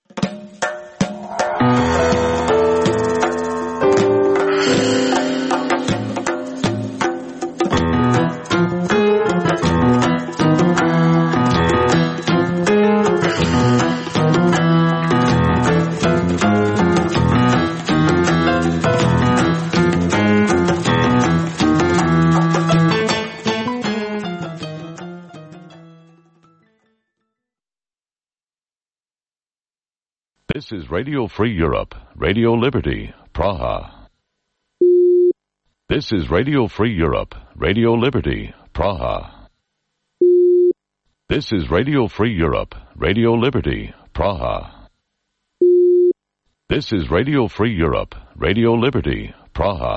Speaker 17: This is Radio Free Europe, Radio Liberty, Praha. This is Radio Free Europe, Radio Liberty, Praha. This is Radio Free Europe, Radio Liberty, Praha. This is Radio Free Europe, Radio Liberty, Praha.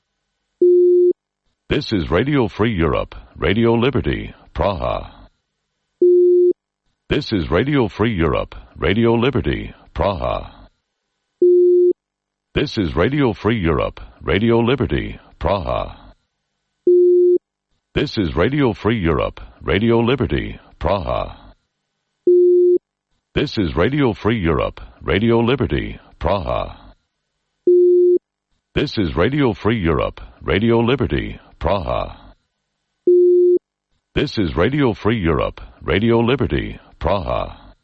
Speaker 17: This is Radio Free Europe, Radio Liberty, Praha. This is Radio Free Europe, Radio Liberty, Praha. This is Radio Free Europe, Radio Liberty, Praha. This is Radio Free Europe, Radio Liberty, Praha. This is Radio Free Europe, Radio Liberty, Praha. This is Radio Free Europe, Radio Liberty, Praha. This is Radio Free Europe, Radio Liberty, Praha.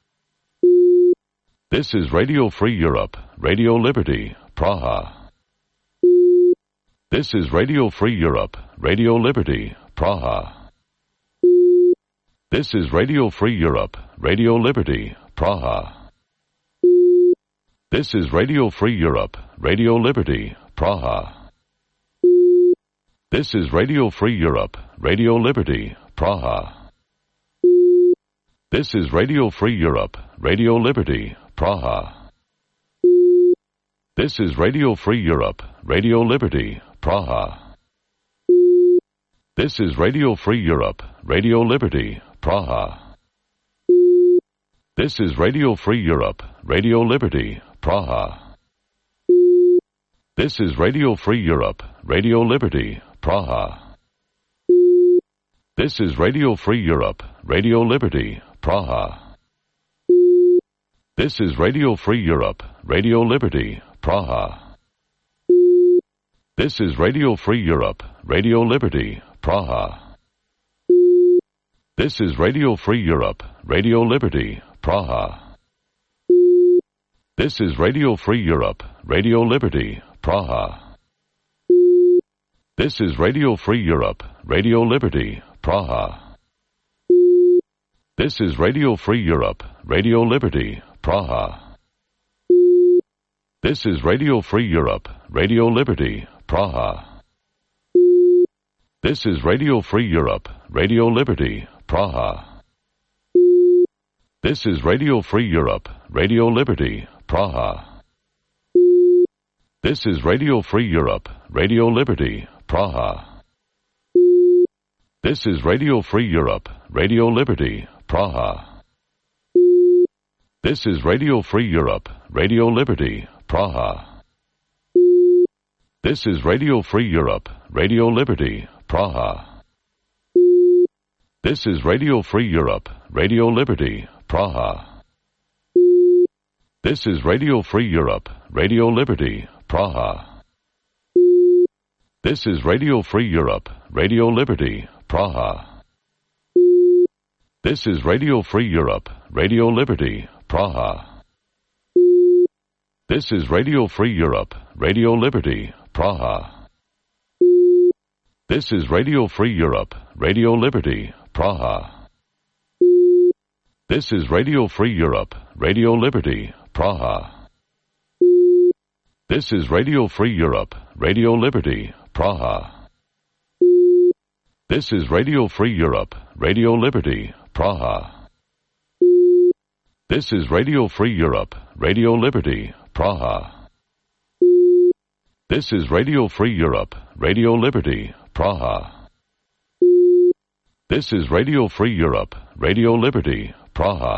Speaker 17: This is Radio Free Europe, Radio Liberty, Praha. This is Radio Free Europe, Radio Liberty, Praha. This is Radio Free Europe, Radio Liberty, Praha. This is Radio Free Europe, Radio Liberty, Praha. This is Radio Free Europe, Radio Liberty, Praha. This is Radio Free Europe, Radio Liberty, Praha. This is Radio Free Europe, Radio Liberty, Praha. This is Radio Free Europe, Radio Liberty, Praha. This is Radio Free Europe, Radio Liberty, Praha. This is Radio Free Europe, Radio Liberty, Praha. This is Radio Free Europe, Radio Liberty, Praha. This is Radio Free Europe, Radio Liberty, Praha. This is Radio Free Europe, Radio Liberty, Praha. This is Radio Free Europe, Radio Liberty, Praha. This is Radio Free Europe, Radio Liberty, Praha. This is Radio Free Europe, Radio Liberty, Praha. This is Radio Free Europe, Radio Liberty, Praha. This is Radio Free Europe, Radio Liberty, Praha. This is Radio Free Europe, Radio Liberty, Praha. This is Radio Free Europe, Radio Liberty, Praha. This is Radio Free Europe, Radio Liberty, Praha. This is Radio Free Europe, Radio Liberty, Praha. This is Radio Free Europe, Radio Liberty, Praha. This is Radio Free Europe, Radio Liberty, Praha. This is Radio Free Europe, Radio Liberty, Praha. This is Radio Free Europe, Radio Liberty, Praha. This is Radio Free Europe, Radio Liberty, Praha. This is Radio Free Europe, Radio Liberty, Praha. This is Radio Free Europe, Radio Liberty, Praha. This is Radio Free Europe, Radio Liberty, Praha. This is Radio Free Europe, Radio Liberty, Praha. This is Radio Free Europe, Radio Liberty, Praha. This is Radio Free Europe, Radio Liberty, Praha. This is Radio Free Europe, Radio Liberty, Praha. This is Radio Free Europe, Radio Liberty, Praha. This is Radio Free Europe, Radio Liberty, Praha.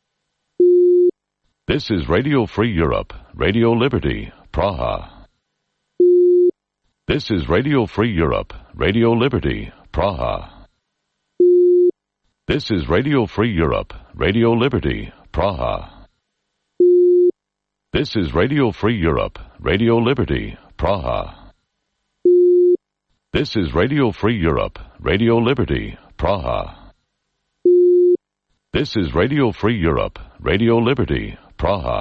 Speaker 17: This is Radio Free Europe, Radio Liberty, Praha. This is Radio Free Europe, Radio Liberty, Praha. This is Radio Free Europe, Radio Liberty, Praha. This is Radio Free Europe, Radio Liberty, Praha. This is Radio Free Europe, Radio Liberty, Praha. This is Radio Free Europe, Radio Liberty, Praha.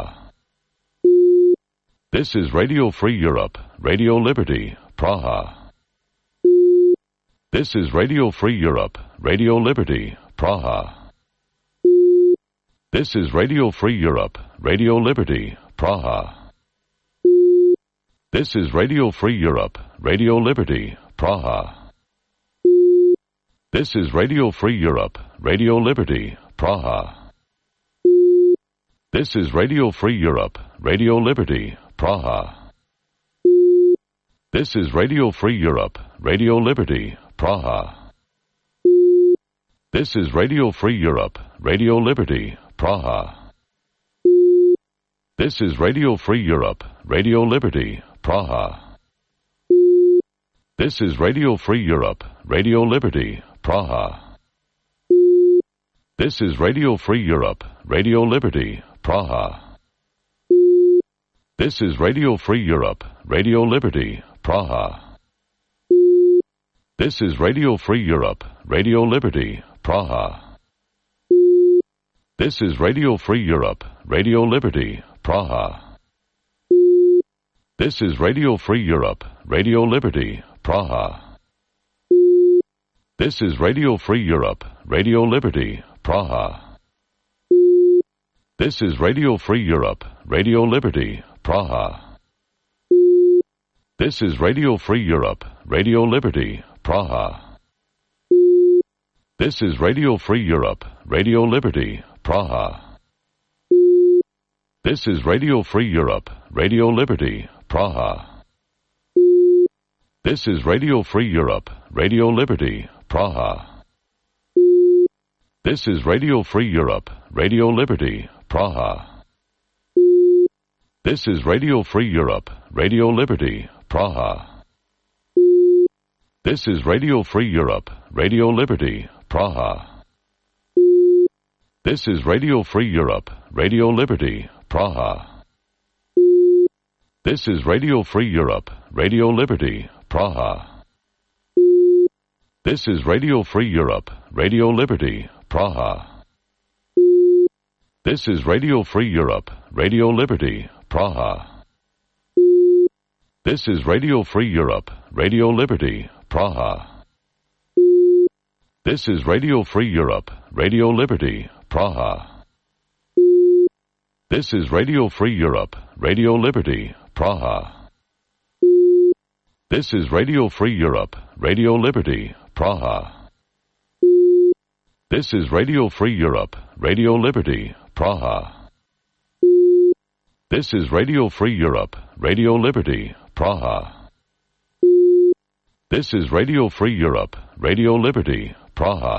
Speaker 17: This is Radio Free Europe, Radio Liberty, Praha. This is Radio Free Europe, Radio Liberty, Praha. This is Radio Free Europe, Radio Liberty, Praha. This is Radio Free Europe, Radio Liberty, Praha. This is Radio Free Europe, Radio Liberty, Praha. This is Radio Free Europe, Radio Liberty, Praha. This is Radio Free Europe, Radio Liberty, Praha. This is Radio Free Europe, Radio Liberty, Praha. This is Radio Free Europe, Radio Liberty, Praha. This is Radio Free Europe, Radio Liberty, Praha. This is Radio Free Europe, Radio Liberty, Praha. This is Radio Free Europe, Radio Liberty, Praha. This is Radio Free Europe, Radio Liberty, Praha. This is Radio Free Europe, Radio Liberty, Praha. This is Radio Free Europe, Radio Liberty, Praha. This is Radio Free Europe, Radio Liberty, Praha. This is Radio Free Europe, Radio Liberty, Praha. This is Radio Free Europe, Radio Liberty, Praha. This is Radio Free Europe, Radio Liberty, Praha. This is Radio Free Europe, Radio Liberty, Praha. This is Radio Free Europe, Radio Liberty, Praha. This is Radio Free Europe, Radio Liberty, Praha. This is Radio Free Europe, Radio Liberty, Praha. This is Radio Free Europe, Radio Liberty, Praha. This is Radio Free Europe, Radio Liberty, Praha. This is Radio Free Europe, Radio Liberty, Praha. This is Radio Free Europe, Radio Liberty, Praha. This is Radio Free Europe, Radio Liberty, Praha. This is Radio Free Europe, Radio Liberty, Praha. This is Radio Free Europe, Radio Liberty, Praha. This is Radio Free Europe, Radio Liberty, Praha. This is Radio Free Europe, Radio Liberty, Praha. This is Radio Free Europe, Radio Liberty, Praha. This is Radio Free Europe, Radio Liberty, Praha. This is Radio Free Europe, Radio Liberty, Praha.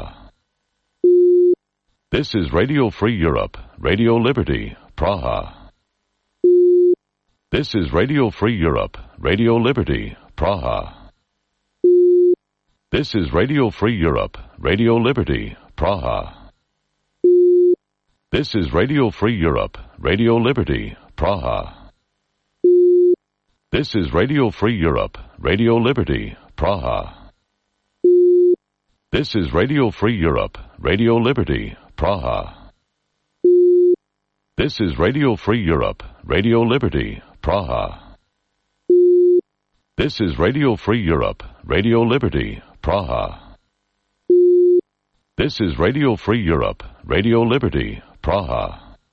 Speaker 17: This is Radio Free Europe, Radio Liberty, Praha. This is Radio Free Europe, Radio Liberty, Praha. This is Radio Free Europe, Radio Liberty, Praha. This is Radio Free Europe, Radio Liberty, Praha. This is Radio Free Europe, Radio Liberty, Praha. This is Radio Free Europe, Radio Liberty, Praha. This is Radio Free Europe, Radio Liberty, Praha. This is Radio Free Europe, Radio Liberty, Praha. This is Radio Free Europe, Radio Liberty, Praha.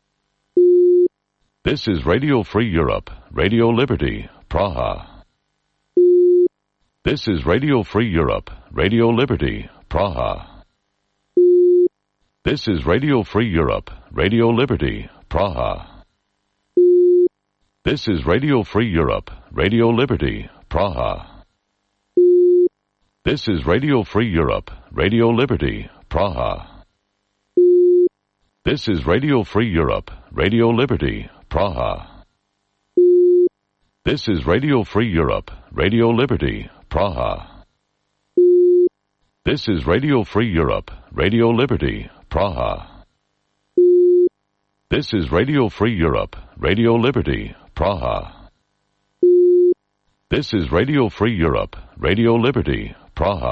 Speaker 17: This is Radio Free Europe, Radio Liberty, Praha. This is Radio Free Europe, Radio Liberty, Praha. This is Radio Free Europe, Radio Liberty, Praha. This is Radio Free Europe, Radio Liberty, Praha. This is Radio Free Europe, Radio Liberty, Praha. This is Radio Free Europe, Radio Liberty, Praha. This is Radio Free Europe, Radio Liberty, Praha. This is Radio Free Europe, Radio Liberty, Praha. This is Radio Free Europe, Radio Liberty, Praha. This is Radio Free Europe, Radio Liberty, Praha.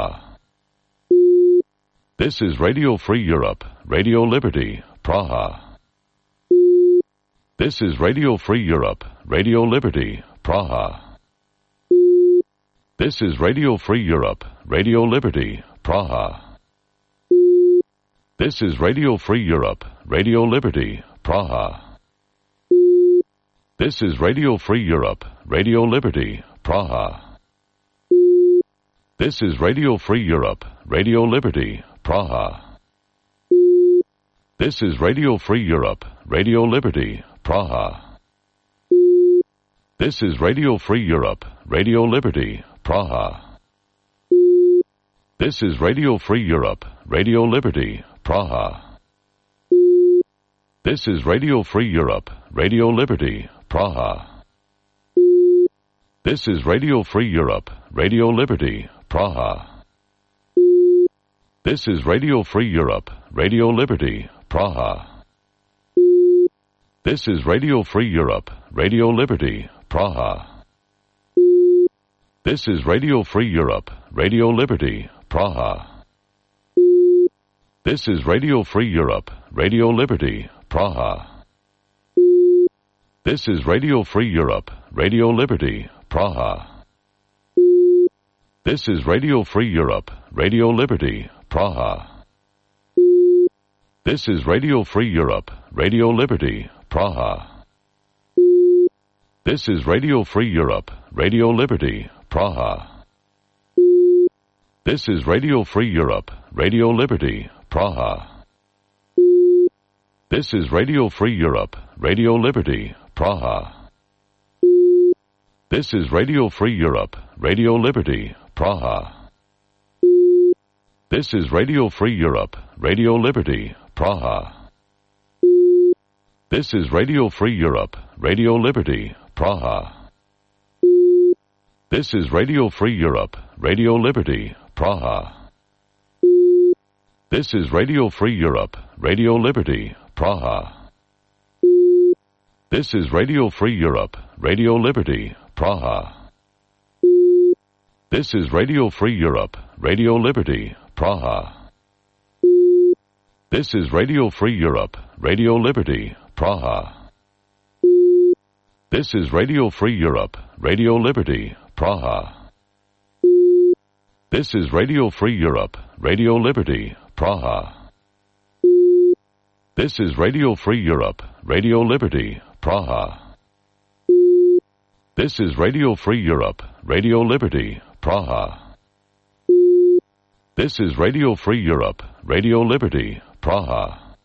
Speaker 17: This is Radio Free Europe, Radio Liberty, Praha. This is Radio Free Europe, Radio Liberty, Praha. This is Radio Free Europe, Radio Liberty, Praha. This is Radio Free Europe, Radio Liberty, Praha. This is Radio Free Europe, Radio Liberty, Praha. This is Radio Free Europe, Radio Liberty, Praha. This is Radio Free Europe, Radio Liberty, Praha. This is Radio Free Europe, Radio Liberty, Praha. This is Radio Free Europe, Radio Liberty, Praha. This is Radio Free Europe, Radio Liberty, Praha. This is Radio Free Europe, Radio Liberty, Praha. This is Radio Free Europe, Radio Liberty, Praha. This is Radio Free Europe, Radio Liberty, Praha. This is Radio Free Europe, Radio Liberty, Praha. This is Radio Free Europe, Radio Liberty, Praha. This is Radio Free Europe, Radio Liberty, Praha. This is Radio Free Europe, Radio Liberty, Praha. This is Radio Free Europe, Radio Liberty, Praha. This is Radio Free Europe, Radio Liberty, Praha. This is Radio Free Europe, Radio Liberty, Praha. This is Radio Free Europe, Radio Liberty, Praha. This is Radio Free Europe, Radio Liberty, Praha. This is Radio Free Europe, Radio Liberty, Praha. This is Radio Free Europe, Radio Liberty, Praha. This is Radio Free Europe, Radio Liberty, Praha. This is Radio Free Europe, Radio Liberty, Praha. This is Radio Free Europe, Radio Liberty, Praha. This is Radio Free Europe, Radio Liberty, Praha. This is Radio Free Europe, Radio Liberty, Praha. This is Radio Free Europe, Radio Liberty, Praha. This is Radio Free Europe, Radio Liberty, Praha. This is Radio Free Europe, Radio Liberty, Praha. This is Radio Free Europe, Radio Liberty, Praha. This is Radio Free Europe, Radio Liberty, Praha.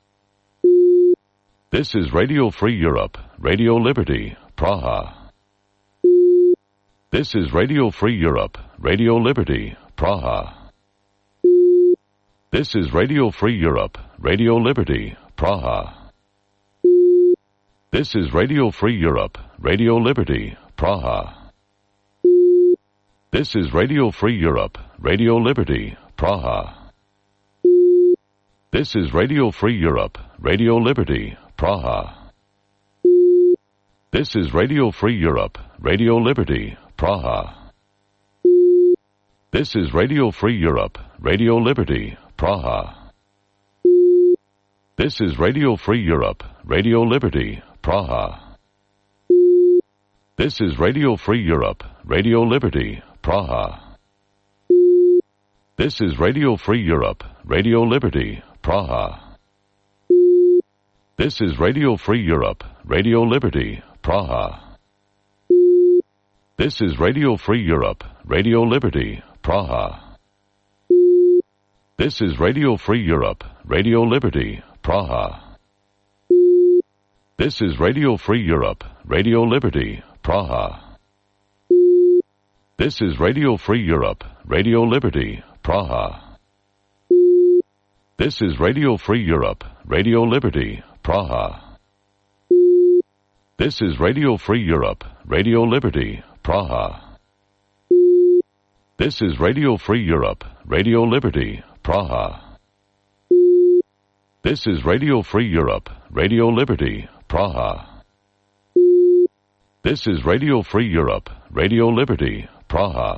Speaker 17: This is Radio Free Europe, Radio Liberty, Praha. This is Radio Free Europe, Radio Liberty, Praha. This is Radio Free Europe, Radio Liberty, Praha. This is Radio Free Europe, Radio Liberty, Praha. This is Radio Free Europe, Radio Liberty, Praha. This is Radio Free Europe, Radio Liberty, Praha. This is Radio Free Europe, Radio Liberty, Praha. This is Radio Free Europe, Radio Liberty, Praha. This is Radio Free Europe, Radio Liberty, Praha. This is Radio Free Europe, Radio Liberty, Praha. This is Radio Free Europe, Radio Liberty, Praha. This is Radio Free Europe, Radio Liberty, Praha. This is Radio Free Europe, Radio Liberty, Praha. This is Radio Free Europe, Radio Liberty, Praha. This is Radio Free Europe, Radio Liberty, Praha. This is Radio Free Europe, Radio Liberty, Praha. This is Radio Free Europe, Radio Liberty, Praha. This is Radio Free Europe, Radio Liberty, Praha. This is Radio Free Europe, Radio Liberty, Praha. This is Radio Free Europe, Radio Liberty, Praha. This is Radio Free Europe, Radio Liberty, Praha.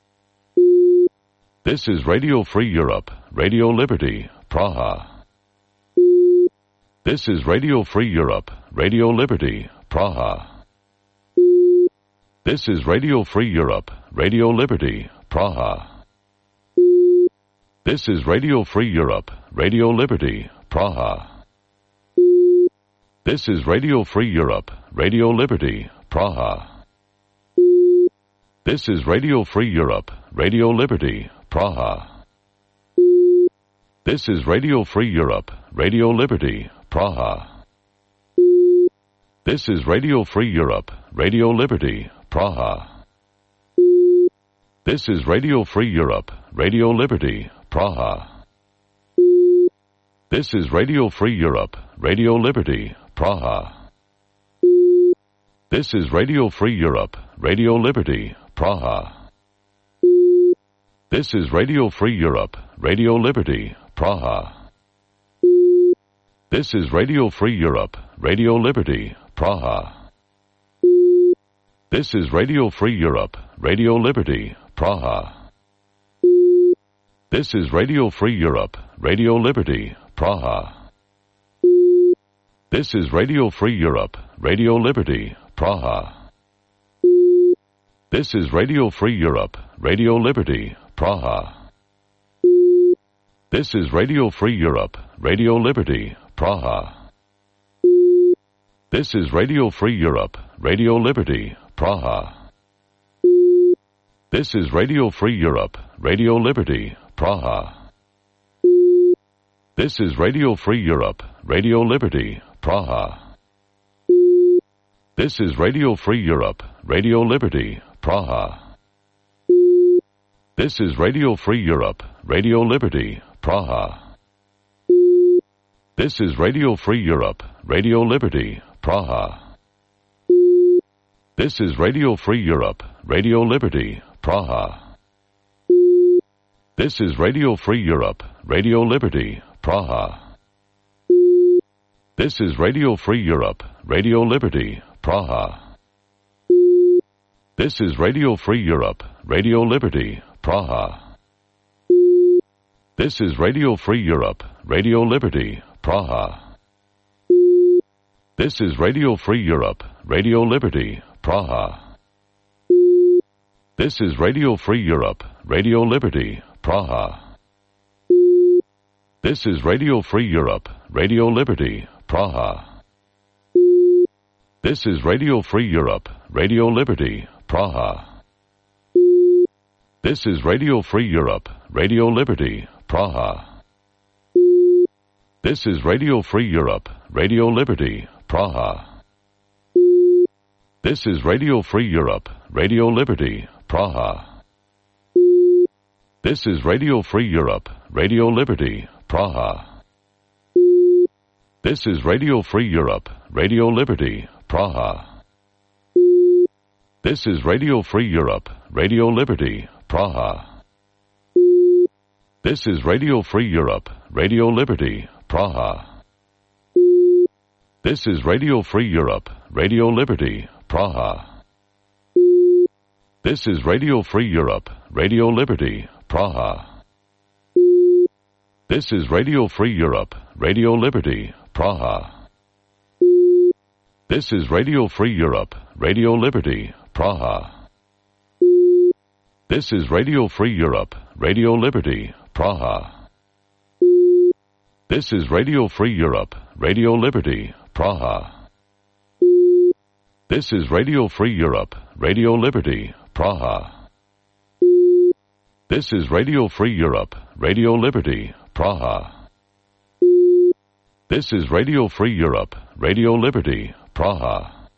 Speaker 17: This is Radio Free Europe, Radio Liberty, Praha. This is Radio Free Europe, Radio Liberty, Praha. This is Radio Free Europe, Radio Liberty, Praha. This is Radio Free Europe, Radio Liberty, Praha. This is Radio Free Europe, Radio Liberty, Praha. This is Radio Free Europe, Radio Liberty, Praha. This is Radio Free Europe, Radio Liberty, Praha. This is Radio Free Europe, Radio Liberty, Praha. This is Radio Free Europe, Radio Liberty, Praha. This is Radio Free Europe, Radio Liberty, Praha. This is Radio Free Europe, Radio Liberty, Praha. This is Radio Free Europe, Radio Liberty, Praha. This is Radio Free Europe, Radio Liberty, Praha. This is Radio Free Europe, Radio Liberty, Praha. This is Radio Free Europe, Radio Liberty, Praha. This is Radio Free Europe, Radio Liberty, Praha. This is Radio Free Europe, Radio Liberty, Praha. This is Radio Free Europe, Radio Liberty, Praha. This is Radio Free Europe, Radio Liberty, Praha. This is Radio Free Europe, Radio Liberty, Praha. This is Radio Free Europe, Radio Liberty, Praha. This is Radio Free Europe, Radio Liberty, Praha. This is Radio Free Europe, Radio Liberty, Praha. This is Radio Free Europe, Radio Liberty, Praha. This is Radio Free Europe, Radio Liberty, Praha. This is Radio Free Europe, Radio Liberty, Praha. This is Radio Free Europe, Radio Liberty, Praha. This is Radio Free Europe, Radio Liberty, Praha. This is Radio Free Europe, Radio Liberty, Praha. This is Radio Free Europe, Radio Liberty, Praha. This is Radio Free Europe, Radio Liberty, Praha. This is Radio Free Europe, Radio Liberty, Praha. This is Radio Free Europe, Radio Liberty, Praha. This is Radio Free Europe, Radio Liberty, Praha. This is Radio Free Europe, Radio Liberty, Praha. This is Radio Free Europe, Radio Liberty, Praha. This is Radio Free Europe, Radio Liberty, Praha. This is Radio Free Europe, Radio Liberty, Praha. This is Radio Free Europe, Radio Liberty, Praha. This is Radio Free Europe, Radio Liberty, Praha. This is Radio Free Europe, Radio Liberty, Praha. This is Radio Free Europe, Radio Liberty, Praha. This is Radio Free Europe, Radio Liberty, Praha. This is Radio Free Europe, Radio Liberty, Praha. This is Radio Free Europe, Radio Liberty, Praha. This is Radio Free Europe, Radio Liberty, Praha. This is Radio Free Europe, Radio Liberty, Praha. This is Radio Free Europe, Radio Liberty, Praha. This is Radio Free Europe, Radio Liberty, Praha.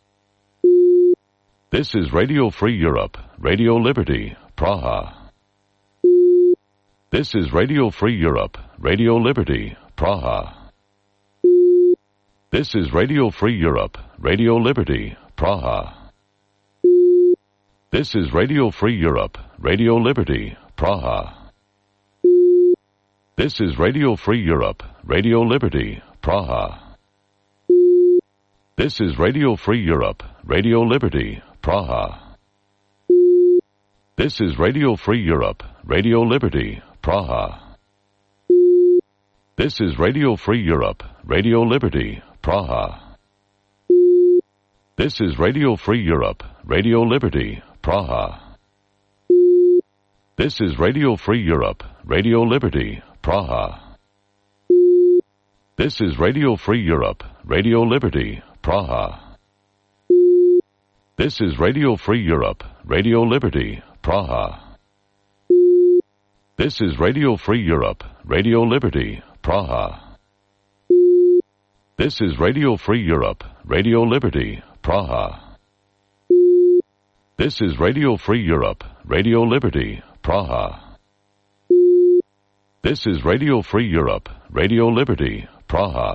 Speaker 17: This is Radio Free Europe, Radio Liberty, Praha. This is Radio Free Europe, Radio Liberty, Praha. This is Radio Free Europe, Radio Liberty, Praha. This is Radio Free Europe, Radio Liberty, Praha. This is Radio Free Europe, Radio Liberty, Praha. This is Radio Free Europe, Radio Liberty, Praha. This is Radio Free Europe, Radio Liberty, Praha. This is Radio Free Europe, Radio Liberty, Praha. This is Radio Free Europe, Radio Liberty, Praha. This is Radio Free Europe, Radio Liberty, Praha. This is Radio Free Europe, Radio Liberty, Praha. This is Radio Free Europe, Radio Liberty, Praha. This is Radio Free Europe, Radio Liberty, Praha. This is Radio Free Europe, Radio Liberty, Praha. This is Radio Free Europe, Radio Liberty, Praha. This is Radio Free Europe, Radio Liberty, Praha.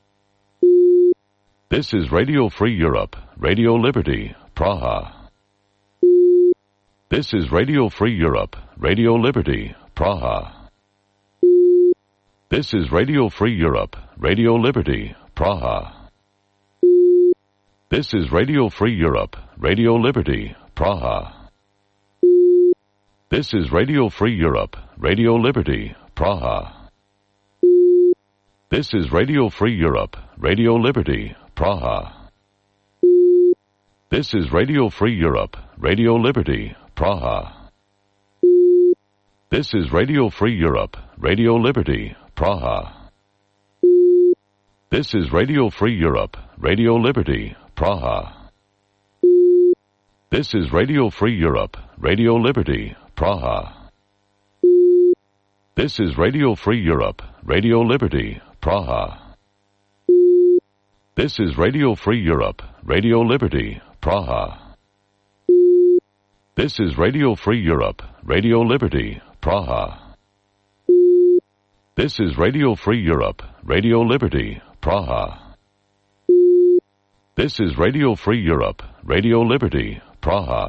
Speaker 17: This is Radio Free Europe, Radio Liberty, Praha. This is Radio Free Europe, Radio Liberty, Praha. This is Radio Free Europe, Radio Liberty, Praha. This is Radio Free Europe, Radio Liberty, Praha. This is Radio Free Europe, Radio Liberty, Praha. This is Radio Free Europe, Radio Liberty, Praha. This is Radio Free Europe, Radio Liberty, Praha. This is Radio Free Europe, Radio Liberty, Praha. This is Radio Free Europe, Radio Liberty, Praha. This is Radio Free Europe, Radio Liberty, Praha. This is Radio Free Europe, Radio Liberty, Praha. This is Radio Free Europe, Radio Liberty, Praha. This is Radio Free Europe, Radio Liberty, Praha. This is Radio Free Europe, Radio Liberty, Praha. This is Radio Free Europe, Radio Liberty, Praha.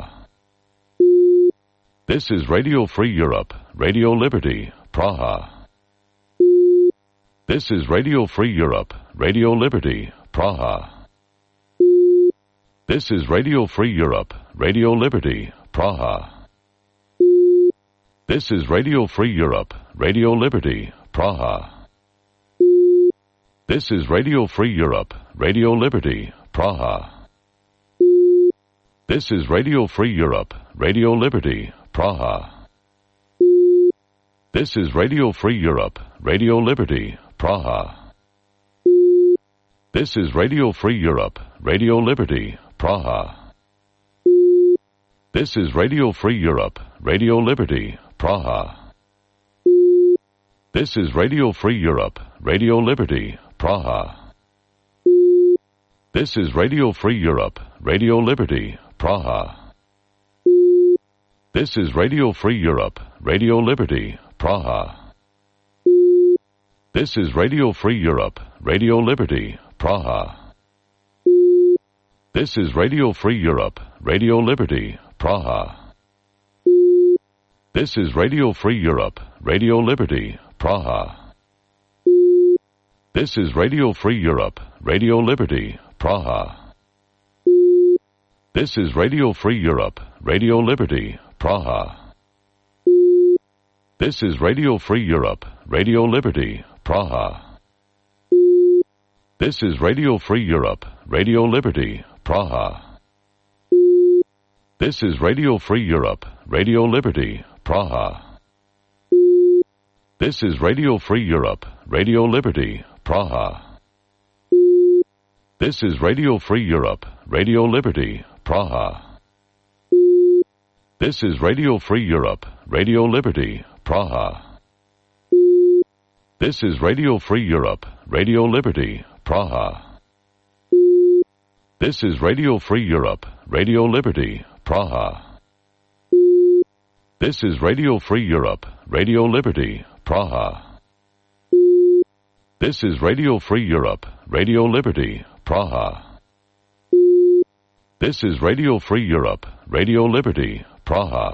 Speaker 17: This is Radio Free Europe, Radio Liberty, Praha. This is Radio Free Europe, Radio Liberty, Praha. This is Radio Free Europe, Radio Liberty, Praha. This is Radio Free Europe, Radio Liberty, Praha. This is Radio Free Europe, Radio Liberty, Praha. This is Radio Free Europe, Radio Liberty, Praha. This is Radio Free Europe, Radio Liberty, Praha. This is Radio Free Europe, Radio Liberty, Praha. This is Radio Free Europe, Radio Liberty, Praha. This is Radio Free Europe, Radio Liberty, Praha. This is Radio Free Europe, Radio Liberty, Praha. This is Radio Free Europe, Radio Liberty, Praha. This is Radio Free Europe, Radio Liberty, Praha. This is Radio Free Europe, Radio Liberty, Praha. This is Radio Free Europe, Radio Liberty, Praha. This is Radio Free Europe, Radio Liberty, Praha. This is Radio Free Europe, Radio Liberty, Praha. This is Radio Free Europe, Radio Liberty, Praha. This is Radio Free Europe, Radio Liberty, Praha. This is Radio Free Europe, Radio Liberty, Praha. This is Radio Free Europe, Radio Liberty, Praha. This is Radio Free Europe, Radio Liberty, Praha. This is Radio Free Europe, Radio Liberty, Praha. This is Radio Free Europe, Radio Liberty, Praha. This is Radio Free Europe, Radio Liberty, Praha. This is Radio Free Europe, Radio Liberty, Praha. This is Radio Free Europe, Radio Liberty, Praha. This is Radio Free Europe, Radio Liberty, Praha.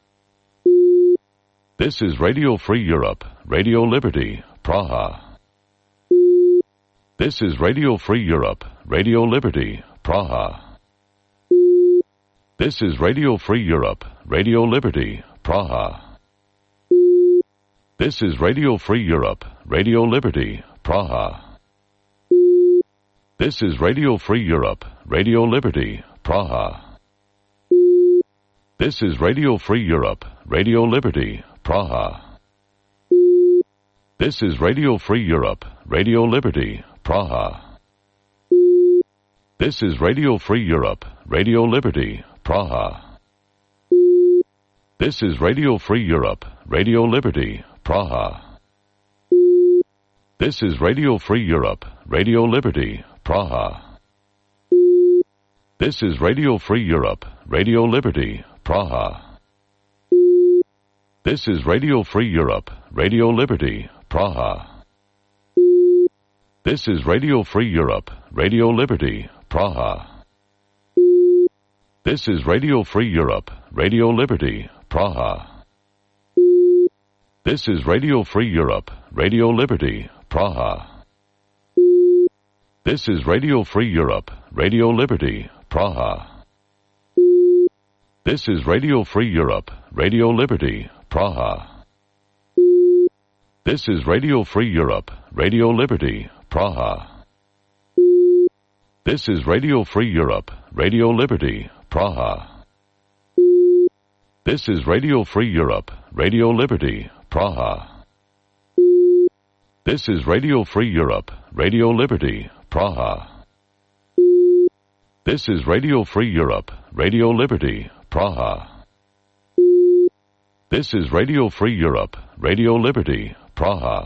Speaker 17: This is Radio Free Europe, Radio Liberty, Praha. This is Radio Free Europe, Radio Liberty, Praha. This is Radio Free Europe, Radio Liberty, Praha. This is Radio Free Europe, Radio Liberty, Praha. This is Radio Free Europe, Radio Liberty, Praha. This is Radio Free Europe, Radio Liberty, Praha. This is Radio Free Europe, Radio Liberty, Praha. This is Radio Free Europe, Radio Liberty, Praha. This is Radio Free Europe, Radio Liberty, Praha. This is Radio Free Europe, Radio Liberty, Praha. This is Radio Free Europe, Radio Liberty, Praha. This is Radio Free Europe, Radio Liberty, Praha. This is Radio Free Europe, Radio Liberty, Praha. This is Radio Free Europe, Radio Liberty, Praha. This is Radio Free Europe, Radio Liberty, Praha. This is Radio Free Europe, Radio Liberty, Praha. This is Radio Free Europe, Radio Liberty, Praha. This is Radio Free Europe, Radio Liberty, Praha. This is Radio Free Europe, Radio Liberty, Praha. This is Radio Free Europe, Radio Liberty, Praha. This is Radio Free Europe, Radio Liberty, Praha. This is Radio Free Europe, Radio Liberty, Praha. This is Radio Free Europe, Radio Liberty, Praha.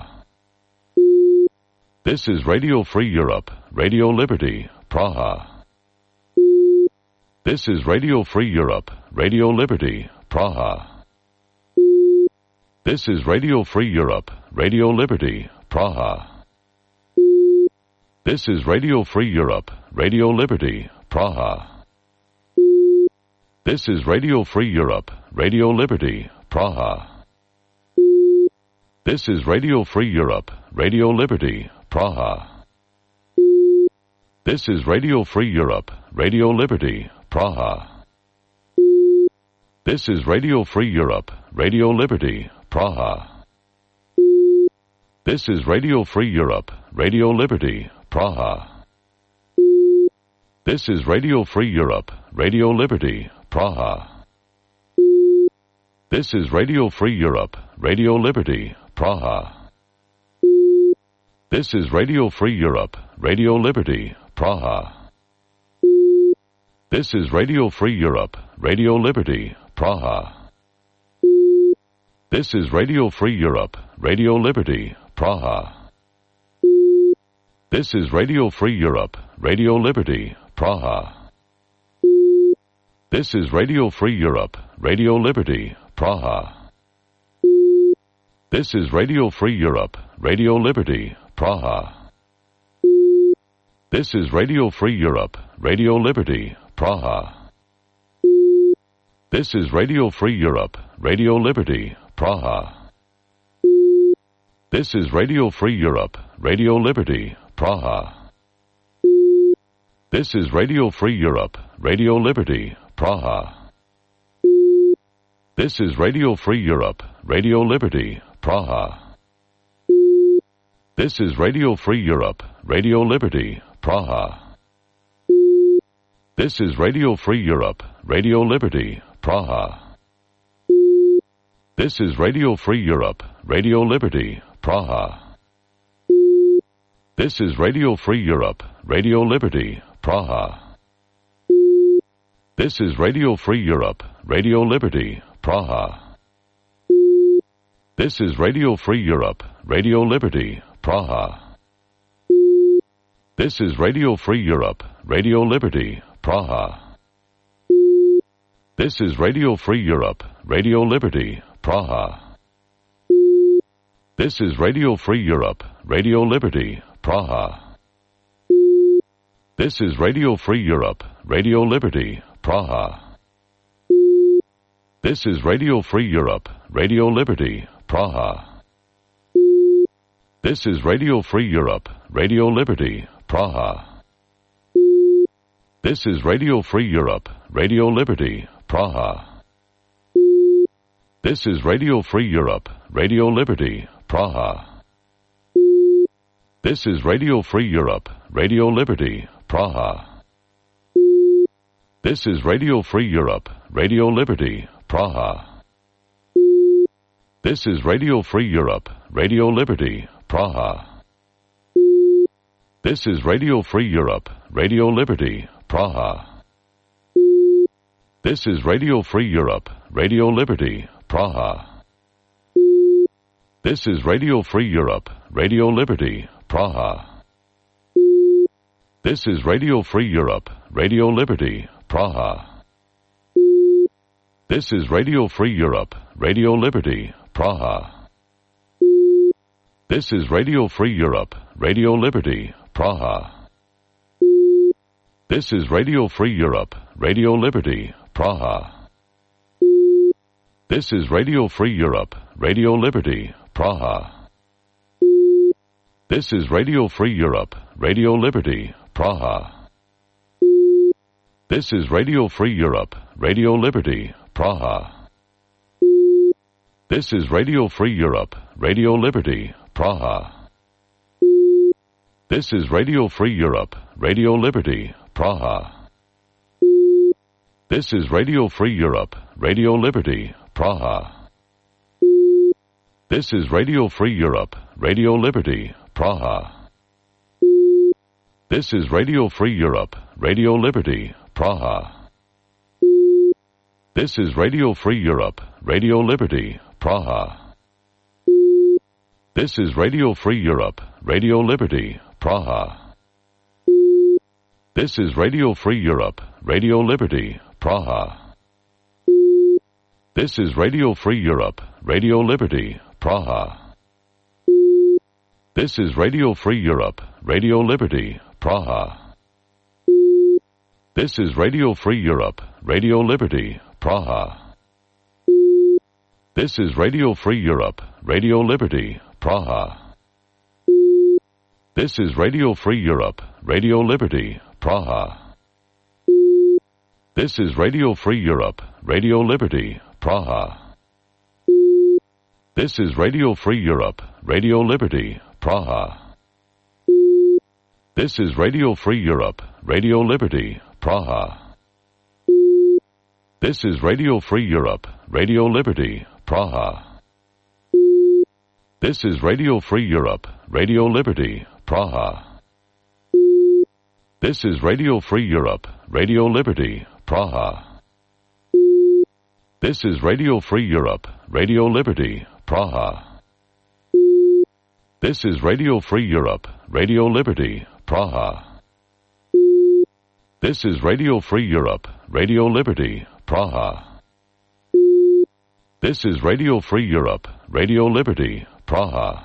Speaker 17: This is Radio Free Europe, Radio Liberty, Praha. This is Radio Free Europe, Radio Liberty, Praha. This is Radio Free Europe, Radio Liberty, Praha. This is Radio Free Europe, Radio Liberty, Praha. This is Radio Free Europe, Radio Liberty, Praha. This is Radio Free Europe, Radio Liberty, Praha. This is Radio Free Europe, Radio Liberty, Praha. This is Radio Free Europe, Radio Liberty, Praha. This is Radio Free Europe, Radio Liberty, Praha. This is Radio Free Europe, Radio Liberty, Praha. This is Radio Free Europe, Radio Liberty, Praha. This is Radio Free Europe, Radio Liberty, Praha. This is Radio Free Europe, Radio Liberty, Praha. This is Radio Free Europe, Radio Liberty, Praha. This is Radio Free Europe, Radio Liberty, Praha. This is Radio Free Europe, Radio Liberty, Praha. This is Radio Free Europe, Radio Liberty, Praha. This is Radio Free Europe, Radio Liberty, Praha. This is Radio Free Europe, Radio Liberty, Praha. This is Radio Free Europe, Radio Liberty, Praha. This is Radio Free Europe, Radio Liberty, Praha. This is Radio Free Europe, Radio Liberty, Praha. This is Radio Free Europe, Radio Liberty, Praha. This is Radio Free Europe, Radio Liberty, Praha. This is Radio Free Europe, Radio Liberty, Praha. This is Radio Free Europe, Radio Liberty, Praha. This is Radio Free Europe, Radio Liberty, Praha. This is Radio Free Europe, Radio Liberty, Praha. This is Radio Free Europe, Radio Liberty, Praha. This is Radio Free Europe, Radio Liberty, Praha. This is Radio Free Europe, Radio Liberty, Praha. This is Radio Free Europe, Radio Liberty, Praha. This is Radio Free Europe, Radio Liberty, Praha. This is Radio Free Europe, Radio Liberty, Praha. This is Radio Free Europe, Radio Liberty, Praha. This is Radio Free Europe, Radio Liberty, Praha. This is Radio Free Europe, Radio Liberty, Praha. This is Radio Free Europe, Radio Liberty, Praha. This is Radio Free Europe, Radio Liberty, Praha. This is Radio Free Europe, Radio Liberty, Praha. This is Radio Free Europe, Radio Liberty, Praha. This is Radio Free Europe, Radio Liberty, Praha. This is Radio Free Europe, Radio Liberty, Praha. This is Radio Free Europe, Radio Liberty, Praha. This is Radio Free Europe, Radio Liberty, Praha. This is Radio Free Europe, Radio Liberty, Praha. This is Radio Free Europe, Radio Liberty, Praha. This is Radio Free Europe, Radio Liberty, Praha. This is Radio Free Europe, Radio Liberty, Praha. This is Radio Free Europe, Radio Liberty, Praha. This is Radio Free Europe, Radio Liberty, Praha. This is Radio Free Europe, Radio Liberty, Praha. This is Radio Free Europe, Radio Liberty, Praha. This is Radio Free Europe, Radio Liberty, Praha. This is Radio Free Europe, Radio Liberty, Praha. This is Radio Free Europe, Radio Liberty, Praha. This is Radio Free Europe, Radio Liberty, Praha. This is Radio Free Europe, Radio Liberty, Praha. This is Radio Free Europe, Radio Liberty, Praha. This is Radio Free Europe, Radio Liberty, Praha. This is Radio Free Europe, Radio Liberty, Praha. This is Radio Free Europe, Radio Liberty, Praha. This is Radio Free Europe, Radio Liberty, Praha. This is Radio Free Europe, Radio Liberty, Praha. This is Radio Free Europe, Radio Liberty, Praha. This is Radio Free Europe, Radio Liberty, Praha. This is Radio Free Europe, Radio Liberty, Praha. This is Radio Free Europe, Radio Liberty, Praha. This is Radio Free Europe, Radio Liberty, Praha. This is Radio Free Europe, Radio Liberty, Praha. This is Radio Free Europe, Radio Liberty, Praha. This is Radio Free Europe, Radio Liberty, Praha.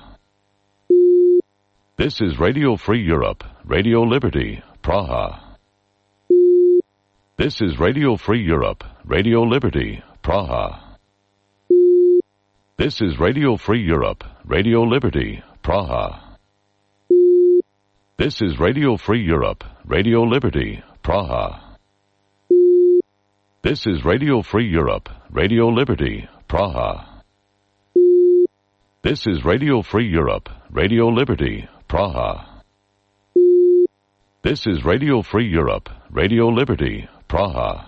Speaker 17: This is Radio Free Europe, Radio Liberty, Praha. This is Radio Free Europe, Radio Liberty, Praha. This is Radio Free Europe, Radio Liberty, Praha. This is Radio Free Europe, Radio Liberty, Praha. This is Radio Free Europe, Radio Liberty, Praha. This is Radio Free Europe, Radio Liberty, Praha. This is Radio Free Europe, Radio Liberty, Praha.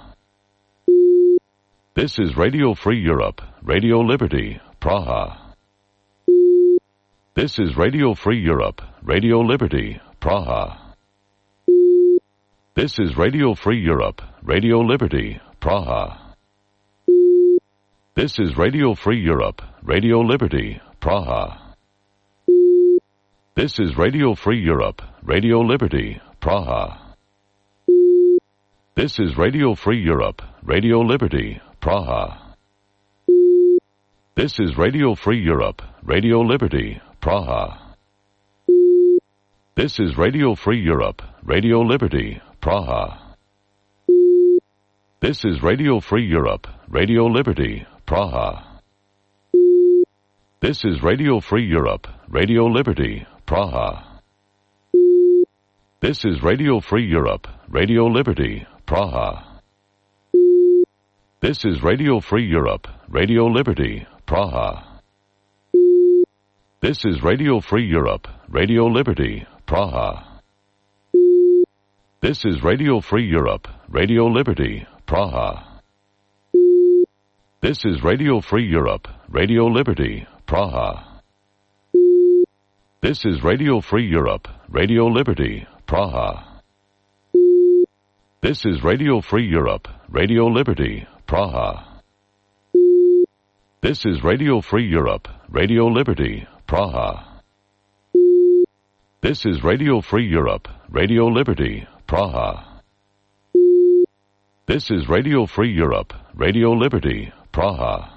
Speaker 17: This is Radio Free Europe, Radio Liberty, Praha. This is Radio Free Europe, Radio Liberty, Praha. This is Radio Free Europe, Radio Liberty, Praha. This is Radio Free Europe, Radio Liberty, Praha. This is Radio Free Europe, Radio Liberty, Praha. This is Radio Free Europe, Radio Liberty, Praha. This is Radio Free Europe, Radio Liberty, Praha. This is Radio Free Europe, Radio Liberty, Praha. This is Radio Free Europe, Radio Liberty, Praha. This is Radio Free Europe, Radio Liberty, Praha. This is Radio Free Europe, Radio Liberty, Praha. This is Radio Free Europe, Radio Liberty, Praha. This is Radio Free Europe, Radio Liberty, Praha. This is Radio Free Europe, Radio Liberty, Praha. This is Radio Free Europe, Radio Liberty, Praha. This is Radio Free Europe, Radio Liberty, Praha. This is Radio Free Europe, Radio Liberty, Praha. This is Radio Free Europe, Radio Liberty, Praha. This is Radio Free Europe, Radio Liberty, Praha. This is Radio Free Europe, Radio Liberty, Praha.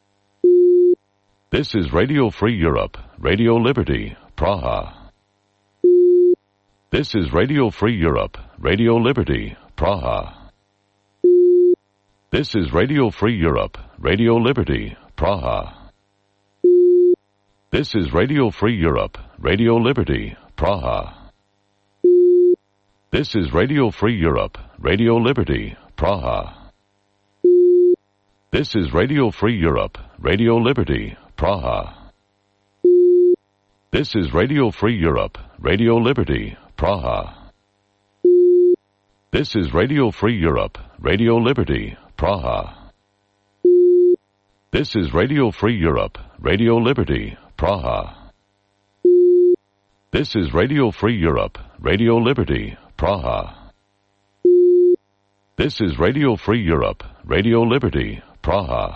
Speaker 17: This is Radio Free Europe, Radio Liberty, Praha. This is Radio Free Europe, Radio Liberty, Praha. This is Radio Free Europe, Radio Liberty, Praha. This is Radio Free Europe, Radio Liberty, Praha. This is Radio Free Europe, Radio Liberty, Praha. This is Radio Free Europe, Radio Liberty, Praha. This is Radio Free Europe, Radio Liberty, Praha. This is Radio Free Europe, Radio Liberty, Praha. This is Radio Free Europe, Radio Liberty, Praha. This is Radio Free Europe, Radio Liberty, Praha. This is Radio Free Europe, Radio Liberty, Praha.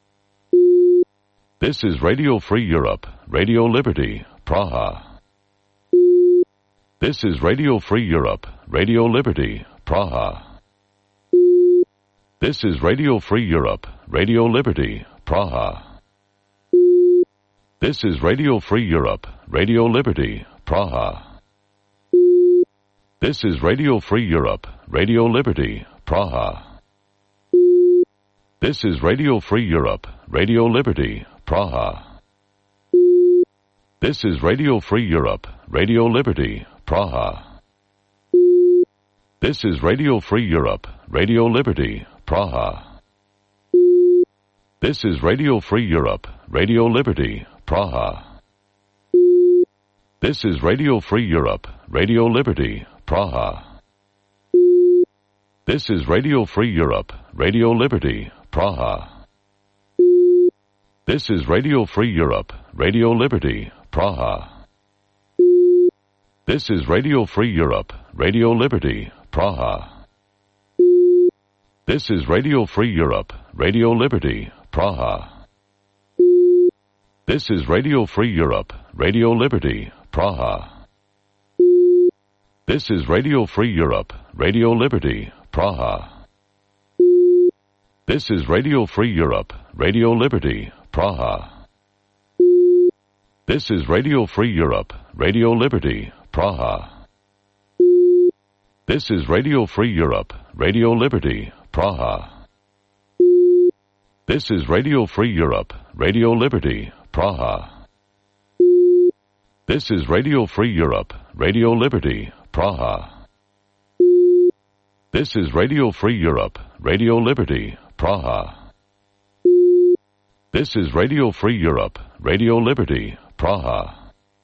Speaker 17: This is Radio Free Europe, Radio Liberty, Praha. This is Radio Free Europe, Radio Liberty, Praha. This is Radio Free Europe, Radio Liberty, Praha. This is Radio Free Europe, Radio Liberty, Praha. This is Radio Free Europe, Radio Liberty, Praha. This is Radio Free Europe, Radio Liberty, Praha. This is Radio Free Europe, Radio Liberty, Praha. This is Radio Free Europe, Radio Liberty, Praha. This is Radio Free Europe, Radio Liberty, Praha. This is Radio Free Europe, Radio Liberty, Praha. This is Radio Free Europe, Radio Liberty, Praha. This is Radio Free Europe, Radio Liberty, Praha. This is Radio Free Europe, Radio Liberty, Praha. This is Radio Free Europe, Radio Liberty, Praha. This is Radio Free Europe, Radio Liberty, Praha. This is Radio Free Europe, Radio Liberty, Praha. This is Radio Free Europe, Radio Liberty, Praha. This is Radio Free Europe, Radio Liberty, Praha. This is Radio Free Europe, Radio Liberty, Praha. This is Radio Free Europe, Radio Liberty, Praha. This is Radio Free Europe, Radio Liberty, Praha. This is Radio Free Europe, Radio Liberty, Praha. This is Radio Free Europe, Radio Liberty, Praha.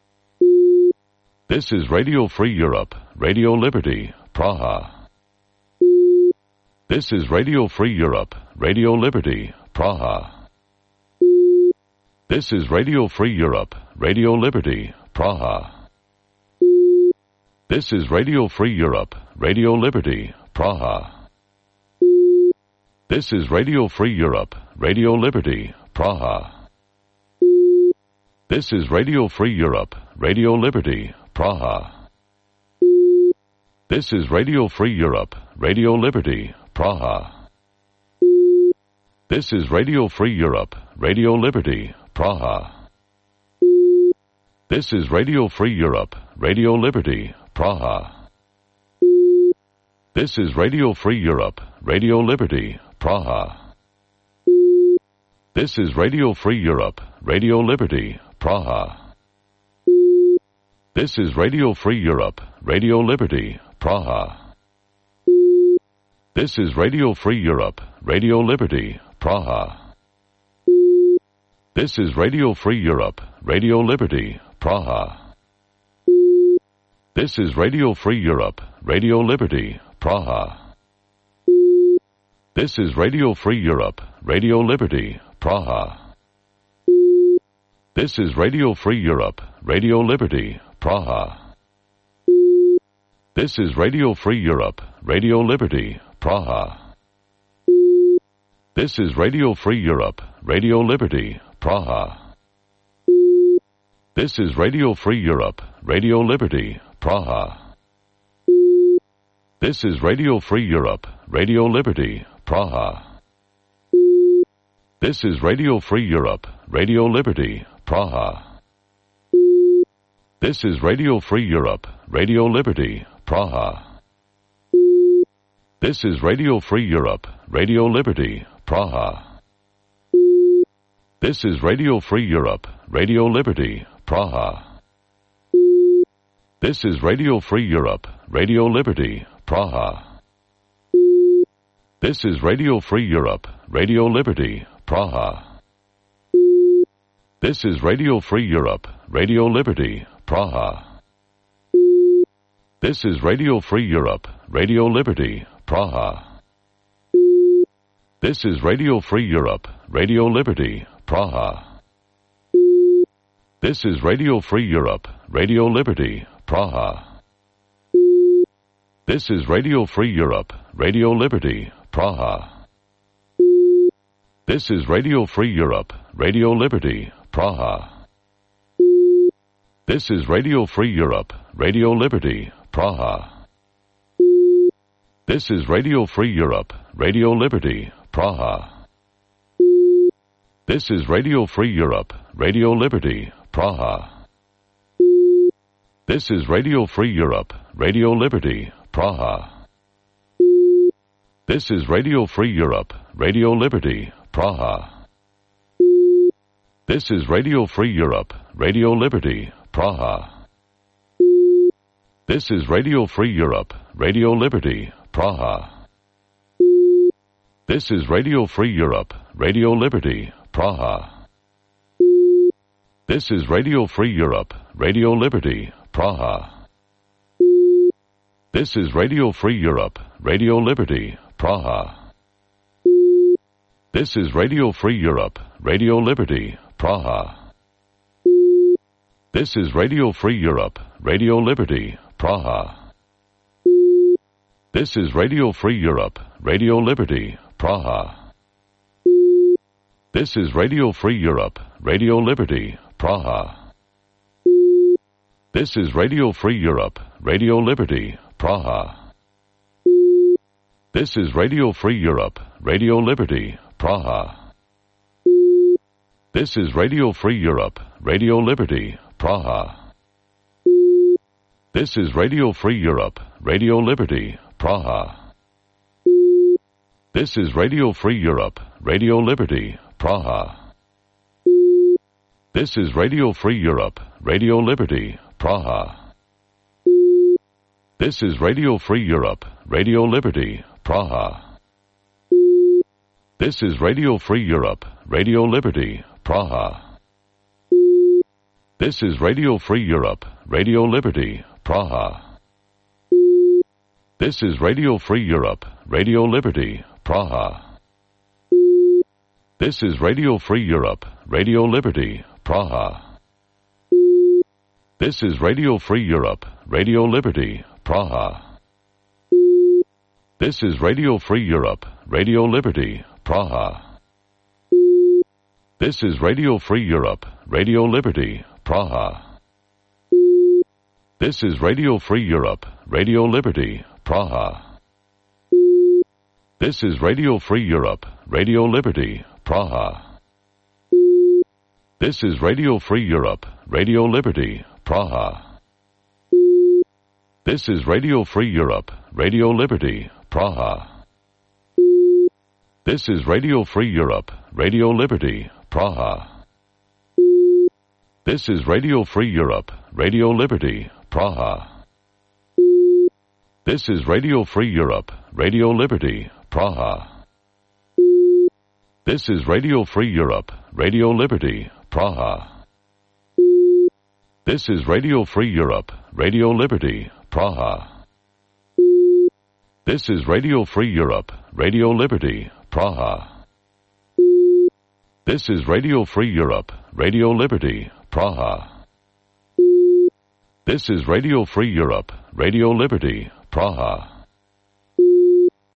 Speaker 17: This is Radio Free Europe, Radio Liberty, Praha. This is Radio Free Europe, Radio Liberty, Praha. This is Radio Free Europe, Radio Liberty, Praha. This is Radio Free Europe, Radio Liberty, Praha. This is Radio Free Europe, Radio Liberty, Praha. This is Radio Free Europe, Radio Liberty, Praha. This is Radio Free Europe, Radio Liberty, Praha. This is Radio Free Europe, Radio Liberty, Praha. This is Radio Free Europe, Radio Liberty, Praha. This is Radio Free Europe, Radio Liberty, Praha. This is Radio Free Europe, Radio Liberty, Praha. This is Radio Free Europe, Radio Liberty, Praha. This is Radio Free Europe, Radio Liberty, Praha. This is Radio Free Europe, Radio Liberty, Praha. This is Radio Free Europe, Radio Liberty, Praha. This is Radio Free Europe, Radio Liberty, Praha. This is Radio Free Europe, Radio Liberty, Praha. This is Radio Free Europe, Radio Liberty, Praha. This is Radio Free Europe, Radio Liberty, Praha. This is Radio Free Europe, Radio Liberty, Praha. This is Radio Free Europe, Radio Liberty, Praha. This is Radio Free Europe, Radio Liberty, Praha. This is Radio Free Europe, Radio Liberty, Praha. This is Radio Free Europe, Radio Liberty, Praha. This is Radio Free Europe, Radio Liberty, Praha. This is Radio Free Europe, Radio Liberty, Praha. This is Radio Free Europe, Radio Liberty, Praha. This is Radio Free Europe, Radio Liberty, Praha. This is Radio Free Europe, Radio Liberty, Praha. This is Radio Free Europe, Radio Liberty, Praha. This is Radio Free Europe, Radio Liberty, Praha. This is Radio Free Europe, Radio Liberty, Praha. This is Radio Free Europe, Radio Liberty, Praha. This is Radio Free Europe, Radio Liberty, Praha. This is Radio Free Europe, Radio Liberty, Praha. This is Radio Free Europe, Radio Liberty, Praha. This is Radio Free Europe, Radio Liberty, Praha. This is Radio Free Europe, Radio Liberty, Praha. This is Radio Free Europe, Radio Liberty, Praha. This is Radio Free Europe, Radio Liberty, Praha. This is Radio Free Europe, Radio Liberty, Praha. This is Radio Free Europe, Radio Liberty, Praha. This is Radio Free Europe, Radio Liberty, Praha. This is Radio Free Europe, Radio Liberty, Praha. This is Radio Free Europe, Radio Liberty, Praha. This is Radio Free Europe, Radio Liberty, Praha. This is Radio Free Europe, Radio Liberty, Praha. This is Radio Free Europe, Radio Liberty, Praha. This is Radio Free Europe, Radio Liberty, Praha. This is Radio Free Europe, Radio Liberty, Praha. This is Radio Free Europe, Radio Liberty, Praha. This is Radio Free Europe, Radio Liberty, Praha. This is Radio Free Europe, Radio Liberty, Praha. This is Radio Free Europe, Radio Liberty, Praha. This is Radio Free Europe, Radio Liberty, Praha. This is Radio Free Europe, Radio Liberty, Praha. This is Radio Free Europe, Radio Liberty, Praha. This is Radio Free Europe, Radio Liberty, Praha. This is Radio Free Europe, Radio Liberty, Praha. This is Radio Free Europe, Radio Liberty, Praha. This is Radio Free Europe, Radio Liberty, Praha. This is Radio Free Europe, Radio Liberty, Praha. This is Radio Free Europe, Radio Liberty, Praha. This is Radio Free Europe, Radio Liberty, Praha. This is Radio Free Europe, Radio Liberty, Praha. This is Radio Free Europe, Radio Liberty, Praha. This is Radio Free Europe, Radio Liberty, Praha. This is Radio Free Europe, Radio Liberty, Praha. This is Radio Free Europe, Radio Liberty, Praha. This is Radio Free Europe, Radio Liberty, Praha. This is Radio Free Europe, Radio Liberty, Praha. This is Radio Free Europe, Radio Liberty, Praha. This is Radio Free Europe, Radio Liberty, Praha.